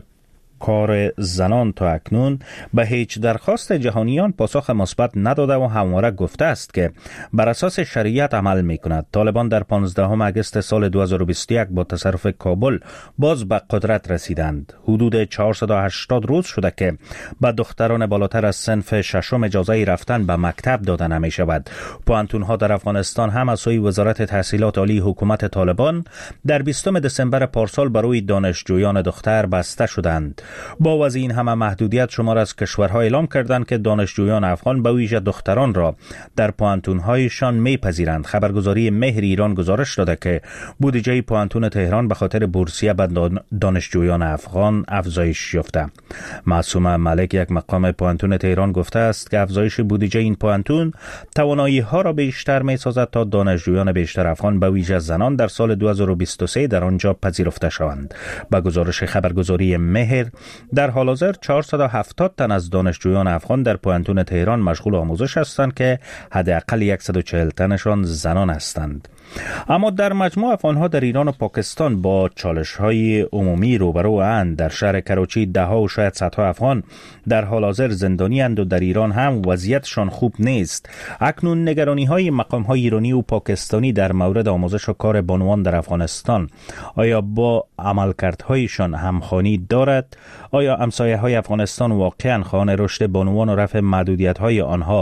X: کار زنان تا اکنون به هیچ درخواست جهانیان پاسخ مثبت نداده و همواره گفته است که بر اساس شریعت عمل می کند. طالبان در 15 آگوست سال 2021 با تصرف کابل باز به قدرت رسیدند. حدود 480 روز شده که به دختران بالاتر از صنف ششم اجازه رفتن به مکتب داده نمی شود. پوهنتون‌ها در افغانستان هم از سوی وزارت تحصیلات عالی حکومت طالبان در 20 دسامبر پارسال برای دانشجویان دختر بسته شدند. با وضع این همه محدودیت شمار از کشورها اعلام کردند که دانشجویان افغان به ویژه دختران را در پوهنتون‌هایشان می‌پذیرند. خبرگزاری مهر ایران گزارش داده که بودجه پوهنتون تهران به خاطر بورسیه به دانشجویان افغان افزایش یافته. معصومه ملک یک مقام پوهنتون تهران گفته است که افزایش بودجه این پوهنتون توانایی‌ها را بیشتر می‌سازد تا دانشجویان بیشتر افغان به ویژه زنان در سال 2023 در آنجا پذیرفته شوند. با گزارش خبرگزاری مهر در حال حاضر 470 تن از دانشجویان افغان در پوهنتون تهران مشغول آموزش هستند که حداقل 140 تنشان زنان هستند. اما در مجموع افغانها در ایران و پاکستان با چالش‌های عمومی روبروند. در شهر کراچی ده‌ها و شاید صدها افغان در حال حاضر زندانی اند و در ایران هم وضعیتشان خوب نیست. اکنون نگرانی‌های مقام‌های ایرانی و پاکستانی در مورد آموزش و کار بانوان در افغانستان آیا با عملکردهایشان همخوانی دارد؟ آیا همسایه‌های افغانستان واقعاً خواهان رشد بانوان و رفع محدودیت‌های آنها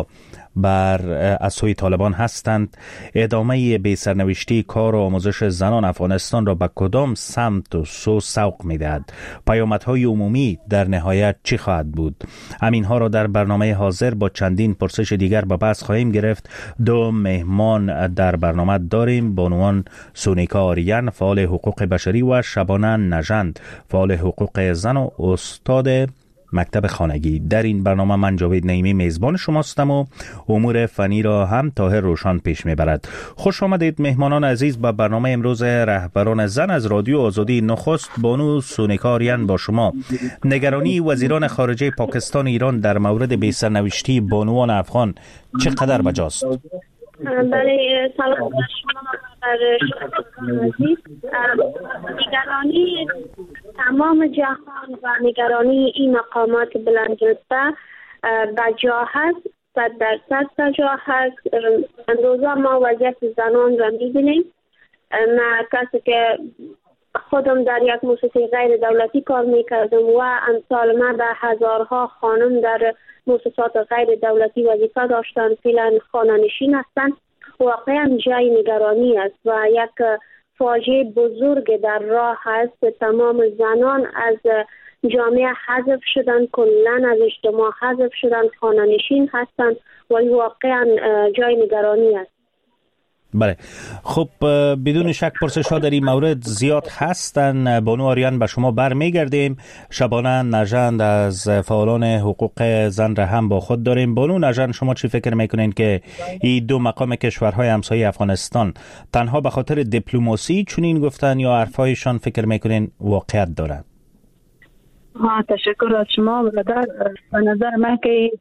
X: از سوی طالبان هستند. ادامه بی سرنوشتی کار و آموزش زنان افغانستان را به کدام سمت و سو سوق می‌دهد؟ پیامدهای عمومی در نهایت چی خواهد بود؟ همینها را در برنامه حاضر با چندین پرسش دیگر به بحث خواهیم گرفت. دو مهمان در برنامه داریم: بانوان سونیکا آریان، فعال حقوق بشری، و شبانه نژند، فعال حقوق زن و استاد مکتب خانگی. در این برنامه من جاوید نعیمی میزبان شماستم و امور فنی را هم طاهر روشان پیش میبرد. خوش آمدید مهمانان عزیز به برنامه امروز رهبران زن از رادیو آزادی. نخست بانو سونیکا آریان با شما. نگرانی وزیران خارجه پاکستان و ایران در مورد بی سرنوشتی بانوان افغان چقدر بجاست؟
B: بله، سلام بر شما عزیز. نگرانی تمام جهان و نگرانی این مقامات بلندرتبه بجا هست، 100% بجا هست. امروزا ما وضعیت زنان را می‌بینیم. من کسی که خودم در یک مؤسسه غیر دولتی کار میکردم و امثال من به هزارها خانم در مؤسسات غیر دولتی وظیفه داشتن، فعلا خانه‌نشین هستند. واقعا جای نگرانی است و یک فاجعه بزرگ در راه است. تمام زنان از جامعه حذف شدن، کلاً از اجتماع حذف شدن، خانه‌نشین هستند و این واقعا جای نگرانی است.
X: بله، خب بدون شک پرسش ها در این مورد زیاد هستن. بانو آریان به شما برمیگردیم. شبانه نژند از فعالان حقوق زن را هم با خود داریم. بانو نژند، شما چی فکر میکنین که این دو مقام کشورهای همسایه افغانستان تنها به خاطر دیپلماسی چنین گفتن یا حرفایشان فکر میکنین واقعیت دارن؟
H: تشکر از شما برادر. به نظر من که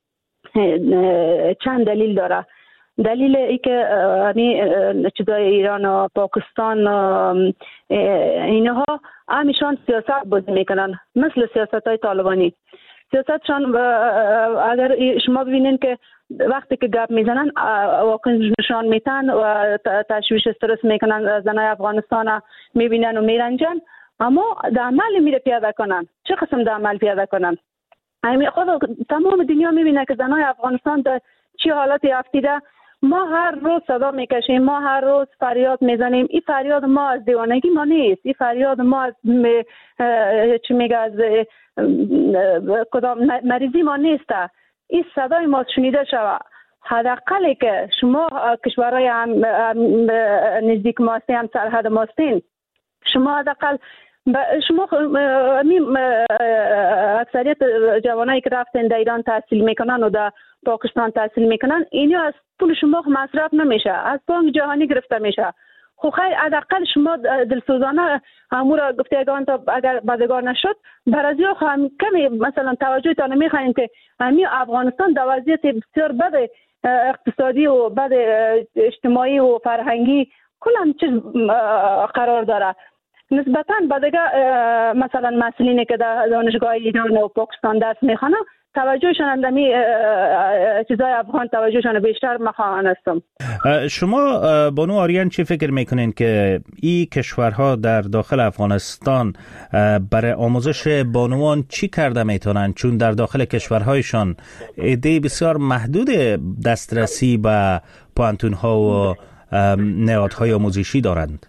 H: چند دلیل داره. دلیل ای که چیزای ایران و پاکستان اینها همیشان سیاست بازی میکنن، مثل سیاست های طالبانی. سیاستشان اگر شما ببینین که وقتی که گپ میزنن واقعا نشان میتن و تشویش استرس میکنن زنای افغانستان، میبینن و میرنجن، اما در عمل میره پیاده کنن. چه قسم در عمل پیاده کنن؟ خود تمام دنیا میبینه که زنای افغانستان در چه حالتی افتیده. ما هر روز صدا میکشیم، ما هر روز فریاد میزنیم. این فریاد ما از دیوانگی ما نیست، این فریاد ما از چی میگه از کدام مریضی ما نیست. این صدای ما شنیده شود. حداقلی که شما کشورهای نزدیک ما هستین، هم سرحد ما هستین، شما حداقل شما اکثریت جوانایی که رفتن در ایران تحصیل میکنن و در پاکستان تحصیل میکنن، اینا از پول شما مصرف نمیشه، از بانک جهانی گرفته میشه. خب خیر، حداقل شما دلسوزانه امور گفتگان تا اگر بدگار نشد برازیل هم کمی مثلا توجهتان میخواین که همین افغانستان در وضعیت بسیار بد اقتصادی و بد اجتماعی و فرهنگی کلا چیز قرار داره. نسبتاً به دیگه مثلا مسئولینی که در دانشگاه ایران و پاکستان درس میخوانن توجهشان اندمی چیزای افغان توجهشان بیشتر مخواهان هستم.
X: شما بانو آریان چی فکر میکنین که این کشورها در داخل افغانستان برای آموزش بانوان چی کرده میتونن؟ چون در داخل کشورهایشان عده بسیار محدود دسترسی به پوانتونها و نهادهای آموزشی دارند.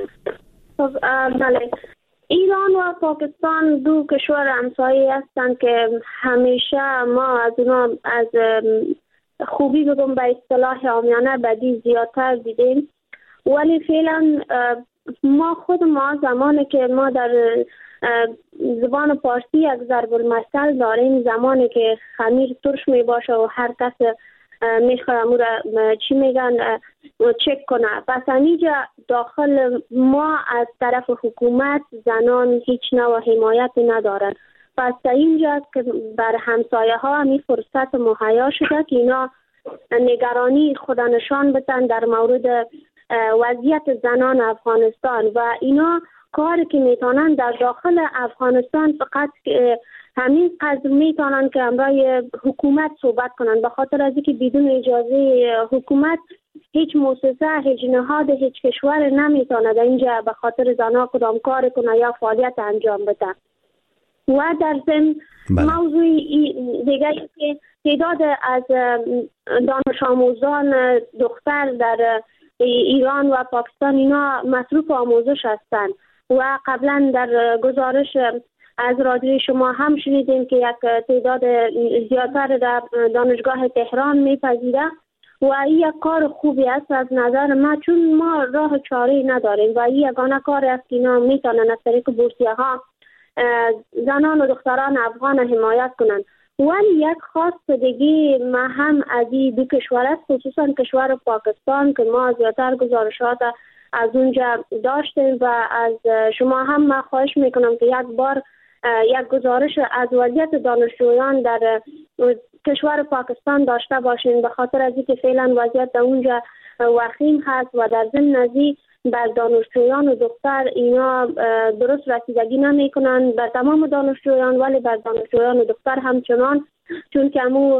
B: بله، ایران و پاکستان دو کشور همسایه هستند که همیشه ما از اونا از خوبی بگم به اصطلاح عامیانه بدی زیادتر دیدیم، ولی فعلا ما زمانی که ما در زبان فارسی یک ضرب المثل داریم، زمانی که خمیر ترش می باشه و هر کس میخواه امو را چی میگن چک کنه. پس اینجا داخل ما از طرف حکومت زنان هیچ نوع حمایت ندارن. پس اینجا که بر همسایه ها همی فرصت مهیا شده که اینا نگرانی خدا نشان بدن در مورد وضعیت زنان افغانستان و اینا کاری که میتونن در داخل افغانستان فقط همین قدر میتونن که همراه حکومت صحبت کنن، به خاطر از اینکه بدون اجازه حکومت هیچ مؤسسه، هیچ نهاد، هیچ کشور نمیتونه در اینجا به خاطر زنها کدام کار کنه یا فعالیت انجام بده. و در ضمن موضوع دیگه که تعداد از دانش آموزان دختر در ایران و پاکستان اینا مصروف آموزش هستند و قبلا در گزارش از رادیوی شما هم شنیدیم که یک تعداد زیادتر در دانشگاه تهران میپذیره و این یک کار خوبی است از نظر ما، چون ما راه چاره‌ای نداریم و این یگانه کاری است که اینا میتونن از طریق بورسیه ها زنان و دختران افغان حمایت کنند. ولی یک خواست دیگه ما هم از این دو کشور است، خصوصا کشور پاکستان که ما زیادتر گزارشات از اونجا داشتیم و از شما هم ما خواهش میکنم که یک بار یک گزارش از وضعیت دانشجویان در کشور پاکستان داشته باشین، به خاطر از اینکه فعلا وضعیت در اونجا وخیم هست و در ضمن نزی بر دانشجویان و دختر اینا درست رسیدگی نمی کنن بر تمام دانشجویان، ولی بر دانشجویان و دختر همچنان، چون که امو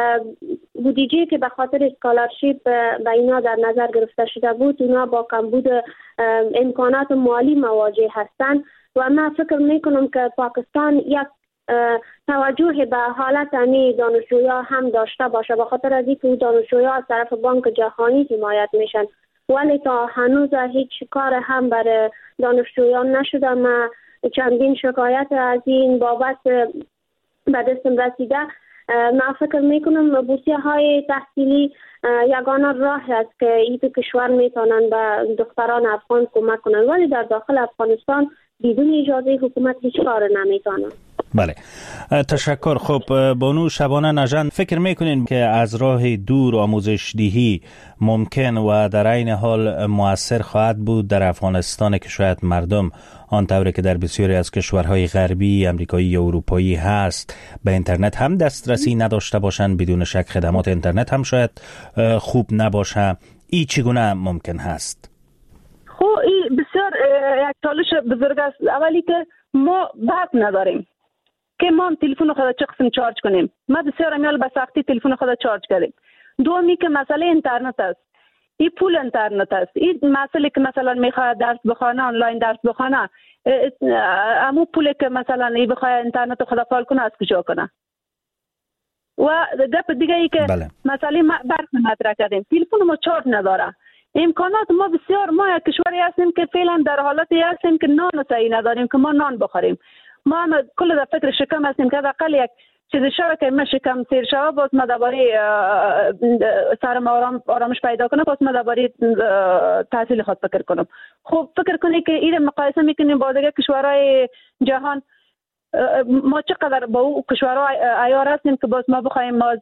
B: بودجه که به خاطر اسکالرشیپ به اینا در نظر گرفته شده بود اینا با کمبود امکانات مالی مواجه هستند و من فکر میکنم که پاکستان یک توجه به حالت امی دانشجویا هم داشته باشه، به خاطر از اینکه دانشجویا از طرف بانک جهانی حمایت میشن، ولی تا هنوز هیچ کار هم برای دانشجویان نشده. من چندین شکایت از این بابت به دستم رسیده. من فکر میکنم بورسیه های تحصیلی یگانه راه است که این دو کشور میتونن به دختران افغان کمک کنن، ولی در داخل افغانستان بدون اجازه حکومت هیچ کار نمیتونن.
X: بله، تشکر. خب بانو شبانه نژند، فکر میکنین که از راه دور آموزش دیهی ممکن و در عین حال مؤثر خواهد بود در افغانستان که شاید مردم آنطوری که در بسیاری از کشورهای غربی امریکایی یا اروپایی هست به اینترنت هم دسترسی نداشته باشند؟ بدون شک خدمات اینترنت هم شاید خوب نباشه. این چگونه ممکن هست؟
H: خب این بسیار یک چالش بزرگ است. اولی که ما بحث نداریم که ما تلفن خود چه قسم چارج کنیم. ما بسیار امیال به سختی تلفن خود چارج کردیم. دومی که مسئله اینترنت است، این پول اینترنت است. این مسئله که مثلا میخواد درس بخونه، آنلاین درس بخونه، امو پول که مثلا ای بخواد اینترنت خود فعال کنه از کجا کنه؟ و گپ دیگه ای که مسئله برق مطرح کردیم، تلفن ما چارج نداره. امکانات ما بسیار، ما یک کشوری هستیم که فعلا در حالتی هستیم که نان صحیح نداریم که ما نان بخوریم. ما هم کل در فکر شکم هستیم که حداقل یک چیز شوه که ما شکم سیر شوه، باز ما درباره سرم آرامش پیدا کنم، باز ما درباره تحصیل خود فکر کنم. خب فکر کنی که این مقایسه میکنیم با دیگه کشورهای جهان، ما چقدر با او کشورها عیار هستیم که باز ما بخوایم ما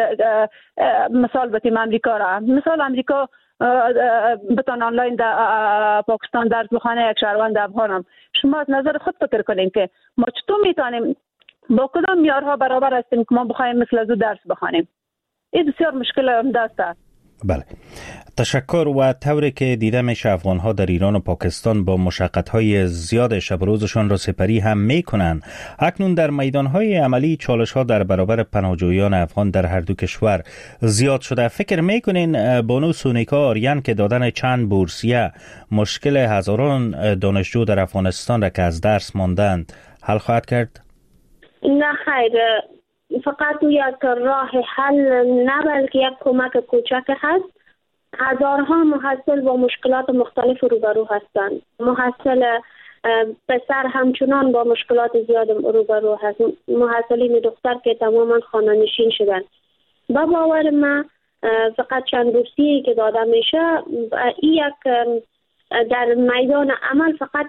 H: مثال بتیم امریکا را. مثال امریکا بتون آنلاین در پاکستان درس بخونه یک شهروند افغانم. شما از نظر خود فکر کنین که ما چطور میتونیم با کدام معیارها برابر هستیم که ما بخوایم مثل از او درس بخونیم؟ این بسیار مشکل دست است.
X: بله، تشکر. و طوری که دیده میشه افغانها در ایران و پاکستان با مشقت‌های زیاد شب و روزشان را سپری هم میکنن. اکنون در میدان‌های عملی چالش‌ها در برابر پناهجویان افغان در هر دو کشور زیاد شده. فکر میکنین بانو سونیکا آریان که دادن چند بورسیه مشکل هزاران دانشجو در افغانستان را که از درس ماندند حل خواهد کرد؟
B: نه خیر، فقط یک راه حل نه بلکه یک کمک کوچک هست. هزارها محصل با مشکلات مختلف روبرو هستند. محصل پسر همچنان با مشکلات زیاد روبرو هست. محصلین دختر که تماما خانه نشین شدن. با باور من فقط چند بورسیه‌ای که داده میشه این یک در میدان عمل فقط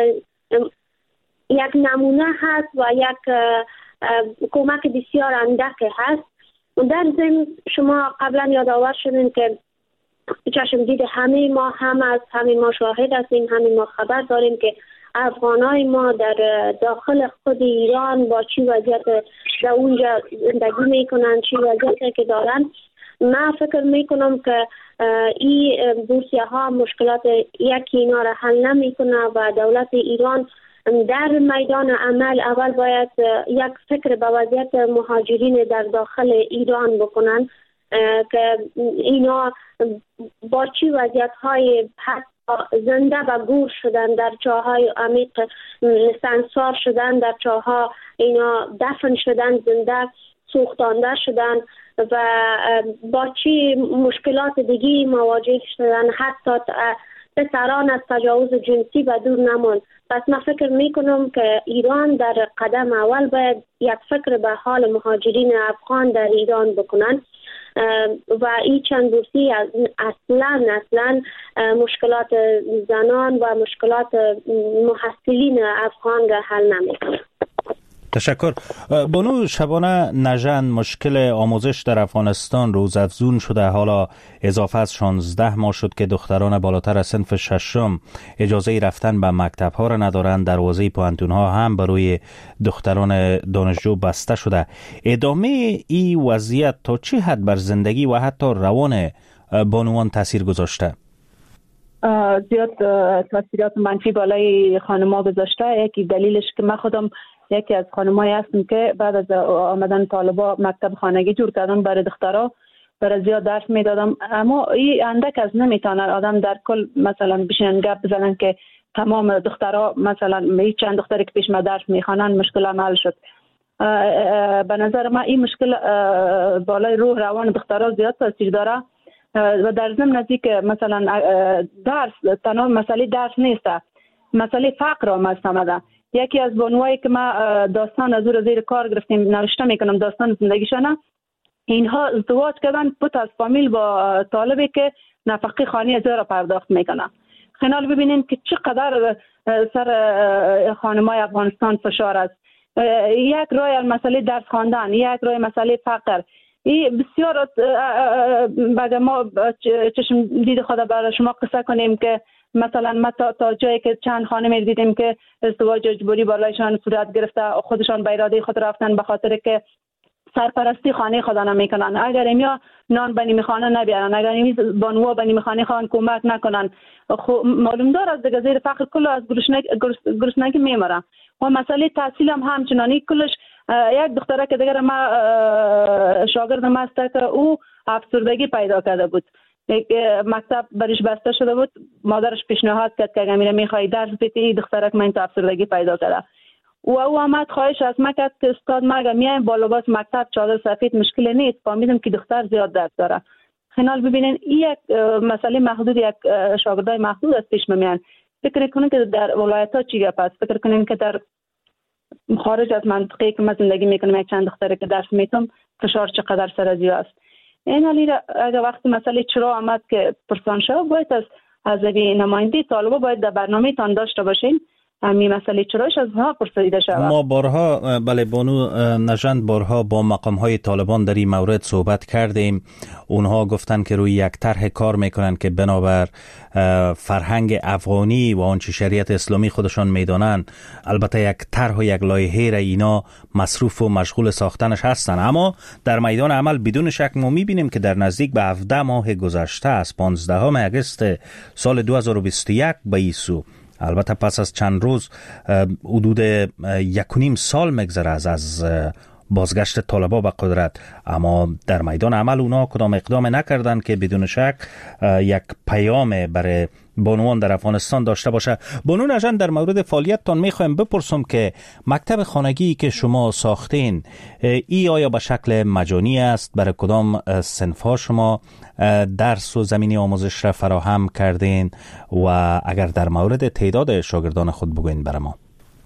B: یک نمونه هست و یک کمک بسیار اندک هست. در ضمن شما قبلا یادآور شدین که چشم دید همه ما شاهد هستیم، همه ما خبر داریم که افغانای ما در داخل خود ایران با چی وضعیت در اونجا زندگی میکنن، چی وضعیتی که دارن. من فکر میکنم که این بورسیه ها مشکلات یکی اینا را حل نمیکنه و دولت ایران در میدان عمل اول باید یک فکر به وضعیت مهاجرین در داخل ایران بکنن که اینا با چی وضعیت های زنده و گور شدن در جاهای عمیق سنگسار شدن در چاها، اینا دفن شدن، زنده سوختانده شدن و با چی مشکلات دیگی مواجه شدن. حتی پسران از تجاوز جنسی به دور نموند. پس من فکر میکنم که ایران در قدم اول باید یک فکر به حال مهاجرین افغان در ایران بکنن و این چند بورسی اصلا مشکلات زنان و مشکلات محصلین افغان را حل نمیکنه.
X: تشکر. بانو شبانه نژند، مشکل آموزش در افغانستان روزافزون شده. حالا اضافه از 16 ماه شد که دختران بالاتر از صنف ششم اجازه رفتن به مکتب ها را ندارند. دروازه پوهنتون ها هم برای دختران دانشجو بسته شده. ادامه این وضعیت تا چه حد بر زندگی و حتی روان بانوان تاثیر گذاشته؟
H: زیاد تاثیرات منفی بالای خانم‌ها گذاشته. یکی دلیلش که من خودم یکی از خانمایی هستم که بعد از آمدن طالبا مکتب خانگی جور کردن برای دخترها، برای زیاد درس میدادم، اما این اندک از نمیتونه آدم در کل مثلا بشینن گپ بزنن که تمام دخترها مثلا چند دختری که پیش ما درس میخوانن مشکل عمل شد. به نظر من این مشکل بالای روح روان دخترها زیاد تاثیر داره و در ضمن نزدیک مثلا درس تنها مسئله درس نیست، مسئله فقر هم آمده. یکی از بانوایی که ما داستان از او زیر کار گرفتیم نوشته میکنم داستان زندگیشانه، اینها ازدواج کردن پت از فامیل با طالبی که نفقه خانه از را پرداخت میکنه. خیال ببینین که چقدر سر خانمای افغانستان فشار است. یک راه مسئله درس خواندن، یک راه مسئله فقر. این بسیار بعد ما چشم دید خدا برای شما قصه کنیم که مثلا ما تا جایی که چند خانم دیدیم که ازدواج اجباری بالایشان صورت گرفته، خودشان به اراده خود رفتن به خاطر که سرپرستی خانه خدا نمیکنن. اگر اینا نان به نیمخانه نبیارن، اگر این بانوها به نیمخانه خان کمک نکنن، خب معلوم دار از دیگه زیر فقر کل از گرسنگی میمرن. و مسئله تحصیل هم همچنانی کلش. یک دختره که دیگر ما شاگردم است که او افسردگی پیدا کرده بود، مکتب برش بسته شده بود، مادرش پیشنهاد کرد که اگر میخوای درس بدی دخترک من تو افسردگی پیدا کرده و او آمد خواهش از ما کرد که استاد ما اگر میایم با لباس مکتب چادر سفید مشکل نیست. فهمیدم که دختر زیاد درس داره. خیال ببینین این یک مسئله محدود، یک شاگردای محدود است پیش میان. فکر کنین که در ولایت ها چی گپ است، فکر کنین که در خارج از منطقه که ما زندگی میکنم یک چند دختری که درس میتونم فشار چقدر سرازی است. این حالی اگر وقتی مسئله چرا آمد که پرسان شد، باید از نماینده طالبا باید در برنامه تان داشته باشین همین مسئله چراش از ها پرسیده شود.
X: ما بارها بله بانو نژند بارها با مقام های طالبان در این مورد صحبت کردیم. اونها گفتن که روی یک طرح کار میکنن که بنابر فرهنگ افغانی و آنچه شریعت اسلامی خودشان میدانن، البته یک طرح و یک لایحه را اینا مصروف و مشغول ساختنش هستن، اما در میدان عمل بدون شک ما میبینیم که در نزدیک به 17 ماه گذشته از 15 آگوست سال 2021 به این سو، البته پس از چند روز حدود 1.5 سال میگذره از بازگشت طالبا به قدرت، اما در میدان عمل اونا کدام اقدام نکردن که بدون شک یک پیام برای بانوان در افغانستان داشته باشه. بانو نژند، در مورد فعالیتتان میخوایم بپرسم که مکتب خانگی که شما ساختین ای آیا به شکل مجانی است؟ برای کدام صنف‌ها شما درس و زمینی آموزش را فراهم کردین و اگر در مورد تعداد شاگردان خود بگوین برای ما.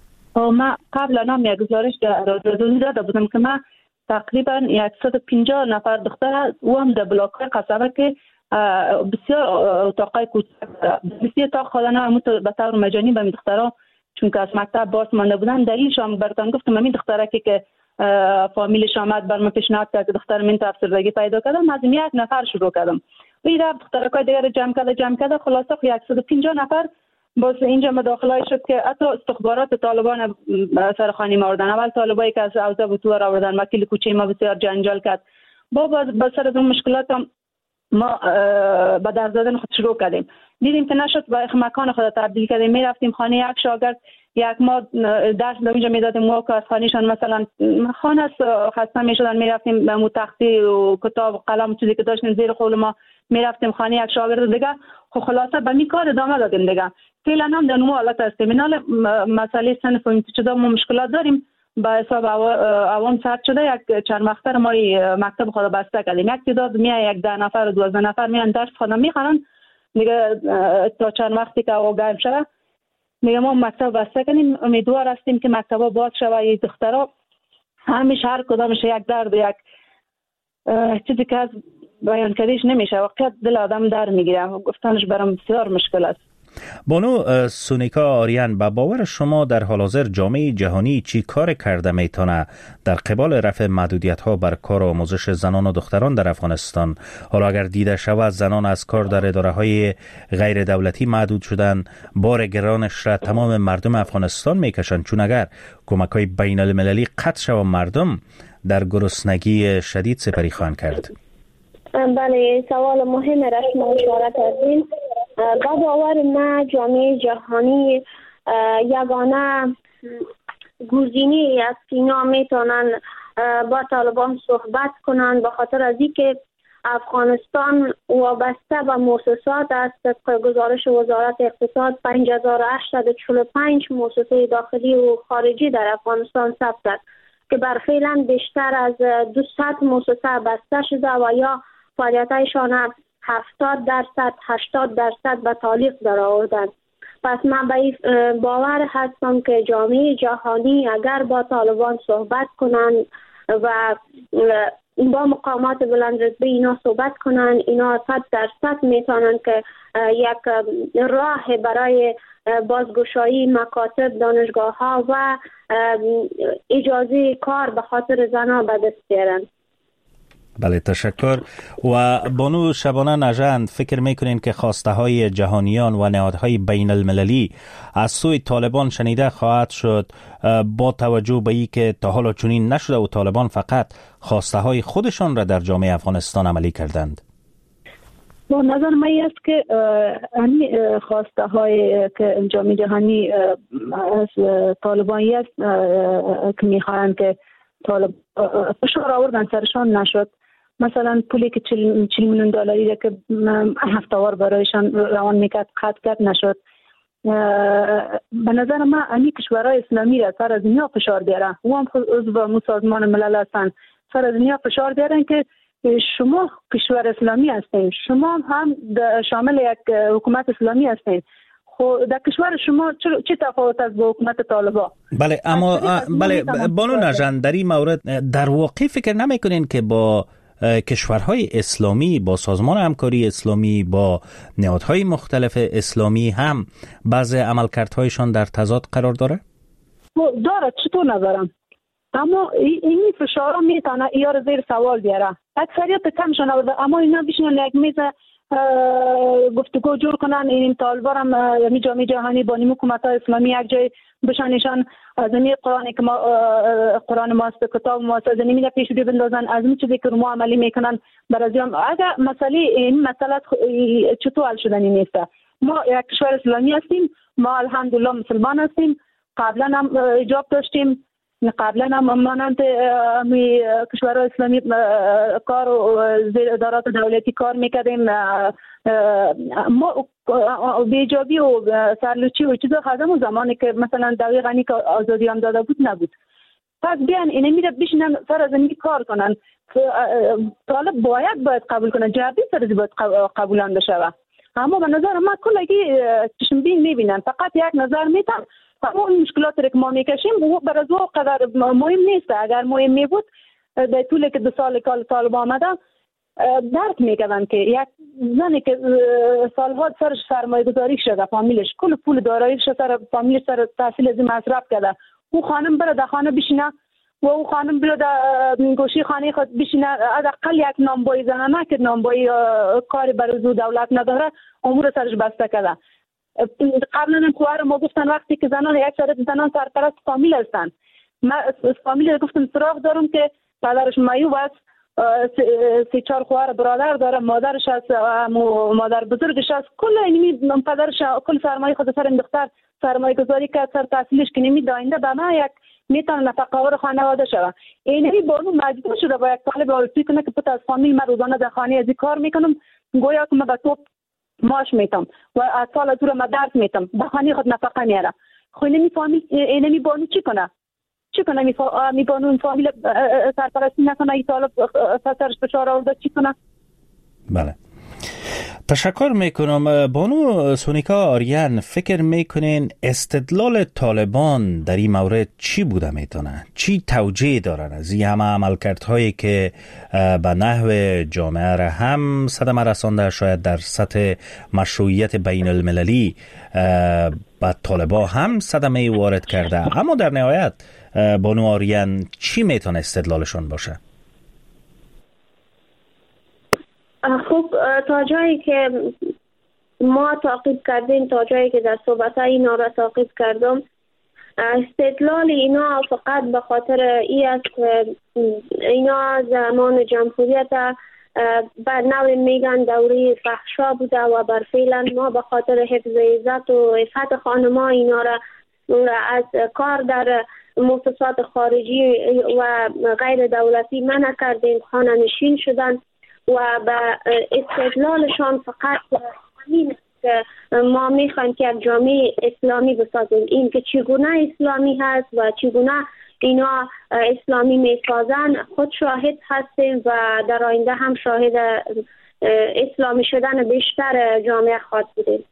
H: ما قبلا هم یک گزارش داده بودم که ما تقریبا 150 نفر دختر و هم در بلاک‌های قصبه که بسیار اتاقای کوچک بسیار اتاق خودن هم به طور مجانی به دخترها چون که از مکتب باز مانده بودن. دلیلش هم براتون گفتم همین دختره که فامیلش آمد بر من پیشنهاد کرد که دختر من تو افسردگی پیدا کردم، از یک نفر شروع کردم و این رفت دخترکای دیگر جمع کرده خلاصه 150 نفر باز اینجا مداخله شد که حتی استخبارات طالبان سر خانه ما آوردن. اول طالبایی که از اوضاع بطور آوردن، وکیل کوچه ما بسیار جنجال کرد. با سر از اون مشکلات هم ما به درس دادن خود شروع کردیم. دیدیم که نشد و مکان خود تبدیل کردیم. می رفتیم خانه یک شاگرد یک ما درس در اونجا میدادیم و که از خانهشان مثلا خانه خسته می شدن، می رفتیم به تختی و کتاب قلم چیزی که داشتیم زیر خول ما میرفتیم خانه یک شاگرد دیگه. خب خلاصه به می کار ادامه دادیم دیگه. فعلا هم در نمو حالت هستیم. اینا مسئله صنف و چیزا ما مشکلات داریم. با حساب عوام سرد شده. یک چند وقته ما مکتب خود بسته کردیم. یک تعداد میای 10 نفر و 12 نفر میان درس خانه میخوانن دیگه تا چند وقتی که هوا گرم شده میگم ما مکتب بسته کنیم. امیدوار هستیم که مکتبا باز شود. این دخترها همیشه هر کدامش یک درد یک چیزی که از بیان کردیش نمیشه. واقعا دل آدم در میگیره. گفتنش برام بسیار مشکل است.
X: بانو سونیکا آریان، به باور شما در حال حاضر جامعه جهانی چی کار کرده میتونه در قبال رفع محدودیت ها بر کار و آموزش زنان و دختران در افغانستان؟ حالا اگر دیده شود زنان از کار در اداره های غیر دولتی محدود شدن، بار گرانش را تمام مردم افغانستان میکشند، چون اگر کمک های بین المللی قطع شود مردم در گرسنگی شدید سپری خواهند کرد.
B: بله، سوال مهم را شما اشاره کردین. با باور من جامعه جهانی یگانه گزینه است که اینا میتونن با طالبان صحبت کنن، به خاطر از اینکه افغانستان وابسته به مؤسسات است. طبق گزارش وزارت اقتصاد 5845 مؤسسه داخلی و خارجی در افغانستان ثبت است که بر فعلا بیشتر از 200 مؤسسه بسته شده و یا فعالیتایشان 70% 80% به تعلیق در آوردند. پس من به باور هستم که جامعه جهانی اگر با طالبان صحبت کنند و با مقامات بلند رتبه اینا صحبت کنند، اینا 100% میتونن که یک راه برای بازگشایی مکاتب، دانشگاه ها و اجازه کار به خاطر زنان به دست بیارن.
X: بله، تشکر. و بانو شبانه نژند، فکر میکنین که خواسته های جهانیان و نهادهای بین المللی از سوی طالبان شنیده خواهد شد، با توجه به ای که تا حالا چنین نشده و طالبان فقط خواسته های خودشان را در جامعه افغانستان عملی کردند؟
H: با نظر من است که همین خواسته های که جامعه جهانی از طالبانی است که میخواهند که طالب فشار آوردن سرشان نشد. مثلا پولی که 40 میلیون دلاری که هفته‌وار برایشان روان میکرد قطع نشد. به نظر من همین کشورهای اسلامی را سر از دنیا فشار بیارن. و هم عضو سازمان ملل هستن، سر از دنیا فشار بیارن که شما کشور اسلامی هستین، شما هم شامل یک حکومت اسلامی هستین. خب در کشور شما چه تفاوت است با حکومت طالبان؟
X: بله، اما بله بانو نژند، در این مورد در واقع فکر نمی‌کنین که با کشورهای اسلامی، با سازمان همکاری اسلامی، با نهادهای مختلف اسلامی هم بعض عملکردهایشان در تضاد قرار داره؟
H: داره، چطور ندارم. اما این فشارها میتونه ایار زیر سوال بیاره. اکثریت کمشون نبوده، اما اینا بیشتر یک میز گفتگو جور کنن. این طالبان هم جامعه جهانی با حکومت‌های اسلامی یک جای بشانشان از این قرآنی که ما قرآن ماست، کتاب ماست، از این پیش رو بندازن، از این چیزی که ما عملی میکنن برازیام. اگر این مسئله چطور حل شدنی نیست. ما یک کشور اسلامی هستیم، ما الحمدلله مسلمان هستیم، قبلا هم حجاب داشتیم، قبلا هم مانند کشورهای اسلامی کار و زیر ادارات دولتی کار میکردیم. ما بیجابی و سرلوچی و چیزا خدم زمانی که مثلا دوی غنی که آزادی هم داده بود نبود. پس بیان اینه میره بشینن سر از این کار کنن. طالب باید قبول کنن، جوابی سرزی باید قبولان بشه. اما به نظر من کلگی چشمبین میبینن، فقط یک نظر میتن. اما این مشکلات که ما میکشیم و برای او قدر مهم نیست. اگر مهم میبود در طول که 2 سال که طالب آمده درک میکردن که یک زنی که سالها سرش سرمایه گذاری شده، فامیلش کل پول داراییش سر فامیلش سر تحصیل از مصرف کرده، او خانم بره در خانه بشینه و او خانم بره در گوشی خانه خود بشینه، حداقل یک نامبایی زنانه که نامبایی کاری برای دولت نداره، امور سرش بسته کرده. قبلا هم خواهر ما گفتن وقتی که زنان یک سر زنان سرپرست فامیل هستن، من فامیل گفتم سراغ دارم که پدرش معیوب است، 3-4 خواهر برادر داره، مادرش است، مادر بزرگش است، کل اینمی پدرش کل سرمایه خود سر این دختر سرمایه گذاری کرد، سر تحصیلش که نمی داینده به من یک میتونه نفقه‌آور خانواده شود. اینمی بانو مجبور شده با یک طالب آلفی کنه که پت از فامیل من روزانه در خانه از کار میکنم، گویا که من به تو ماش میتم و از سال تو من درس میتم، به خانه خود نفقه میارم. خو اینمی بانو چی کنه؟ می بانو این فامیل سرپرستی نکنه، این طالب سرش فشار آورده چی کنه؟
X: بله، تشکر میکنم. بانو سونیکا آریان، فکر میکنین استدلال طالبان در این مورد چی بوده میتونه؟ چی توجیه دارن از این همه عملکردهایی که به نحو جامعه را هم صدمه رسانده، شاید در سطح مشروعیت بین المللی به طالبا هم صدمه وارد کرده، اما در نهایت بانو آریان چی میتونه استدلالشون باشه؟
B: خب تا جایی که ما تعقیب کردیم، تا جایی که در صحبت اینا را تعقیب کردم، استدلال اینا فقط به خاطر ای است که اینا زمان جمهوریت بر نوع میگن دوره فحشا بوده و بر فعلا ما به خاطر حفظ عزت و عفت خانما اینا را از کار در مؤسسات خارجی و غیر دولتی منع کردیم، خانه نشین شدن و به استدلالشان فقط همین است که ما میخوایم که یک جامعه اسلامی بسازیم. این که چگونه اسلامی هست و چگونه اینا اسلامی میسازن خود شاهد هستیم و در آینده هم شاهد اسلامی شدن بیشتر جامعه خواهد بودیم.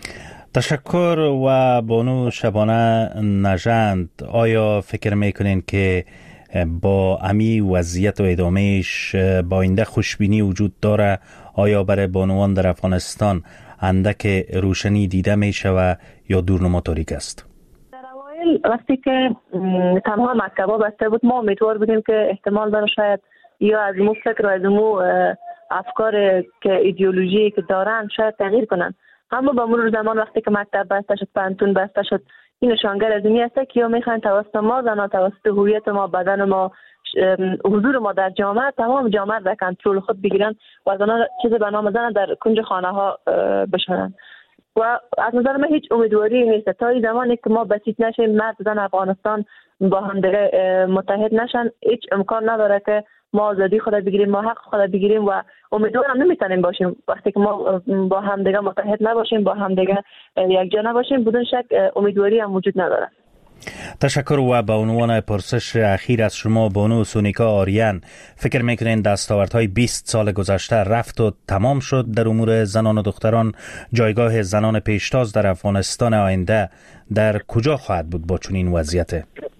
X: تشکر. و بانو شبانه نژند، آیا فکر میکنین که با امی وضعیت و ادامهش با آینده خوشبینی وجود داره؟ آیا برای بانوان در افغانستان اندک روشنی دیده می شود یا دورنما تاریک است؟
H: در اوایل وقتی که تنها مکتبا بسته بود ما امیدوار بودیم که احتمال داره شاید یا از مو فکر و از مو افکار که ایدئولوژی که دارن شاید تغییر کنن، اما با مرور زمان وقتی که مکتب بسته شد، پانتون بسته شد، این نشانگر از این است که یا میخواین توسط ما زنان، توسط هویت ما، بدن ما، حضور ما در جامعه، تمام جامعه در کنترل خود بگیرن و زنان چیزی به نام زن در کنج خانه ها بشنن. و از نظر من هیچ امیدواری نیست تا این زمانی که ما بسیط نشیم، مرد زن افغانستان با هم دیگه متحد نشن، هیچ امکان نداره که ما آزادی خود بگیریم، ما حق خود بگیریم و امیدوارم نمیتونیم باشیم وقتی که ما با هم دیگه متحد نباشیم، با هم دیگه یکجا نباشیم. بدون شک امیدواری هم وجود نداره.
X: تشکر. و به عنوان پرسش اخیر از شما بانو سونیکا آریان، فکر میکنین دستاوردهای 20 سال گذشته رفت و تمام شد در امور زنان و دختران؟ جایگاه زنان پیشتاز در افغانستان آینده در کجا خواهد بود با چنین وضعیت؟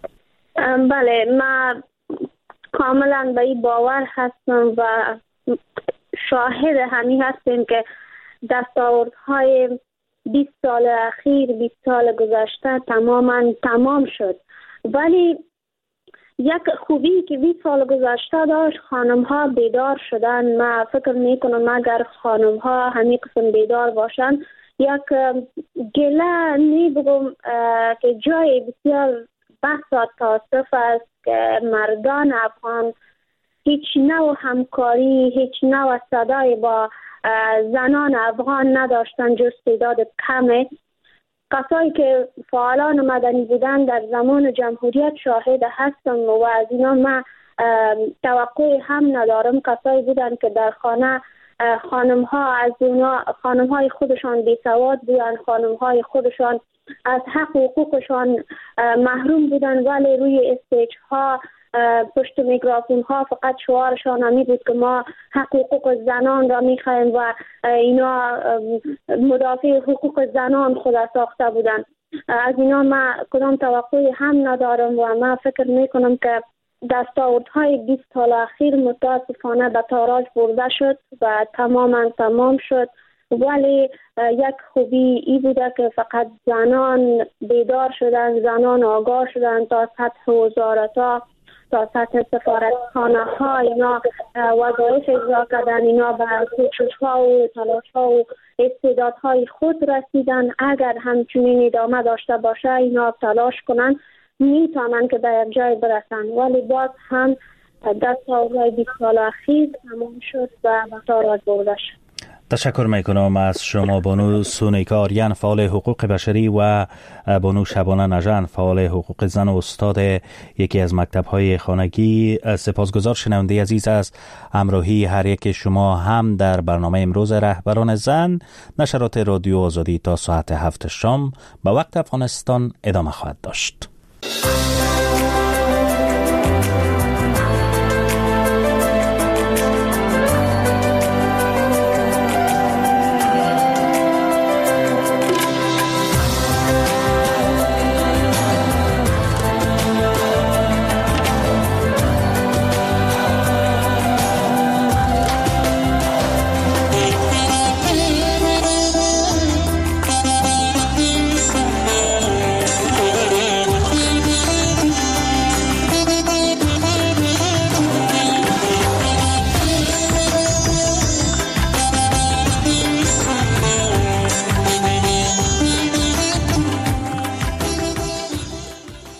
B: بله، من کاملا به این باور هستم و شاهد همین هستیم که دستاوردهای 20 سال اخیر، 20 سال گذشته تمام شد. ولی یک خوبی که 20 سال گذشته داشت، خانم ها بیدار شدن. من فکر میکنم اگر خانم ها همین قسم بیدار باشن، یک گله نمیگم که جای بسیار بحث و تاسف است که مردان افغان هیچ نوع همکاری، هیچ نوع صدای با زنان افغان نداشتن جز تعداد کمه. کسایی که فعالان مدنی بودن در زمان جمهوریت شاهد هستم و از اینا من توقع هم ندارم. کسایی بودن که در خانه خانم های خودشان بیسواد بودن، خانم های خودشان از حق و حقوقشان محروم بودن، ولی روی استیج ها پشت میکروفون ها فقط شعارشان همی بود که ما حقوق زنان را میخوایم و اینا مدافع حقوق زنان خود ساخته بودن. از اینا من کدام توقعی هم ندارم و من فکر میکنم که دستاوردهای 20 سال اخیر متاسفانه به تاراج برده شد و تمام شد. ولی یک خوبی ای بوده که فقط زنان بیدار شدن، زنان آگاه شدن، تا سطح وزارت‌ها، تا سطح سفارتخانه ها اینا وظایف اجرا کردن، اینا به کوشش ها و تلاش ها و استعدادهای خود رسیدن. اگر همچنین ادامه داشته باشه، اینا تلاش کنن، میتونن که به یک جای برسن. ولی باز هم دستاوردهای 20 سال اخیر تمام شد و به تاراج برده شد.
X: تشکر میکنم از شما بانو سونیکا آریان فعال حقوق بشری و بانو شبانه نژند فعال حقوق زن و استاد یکی از مکتب‌های خانگی. سپاسگزار شنونده عزیز از همراهی هر یک شما هم در برنامه امروز رهبران زن. نشرات رادیو آزادی تا ساعت 7 شام به وقت افغانستان ادامه خواهد داشت.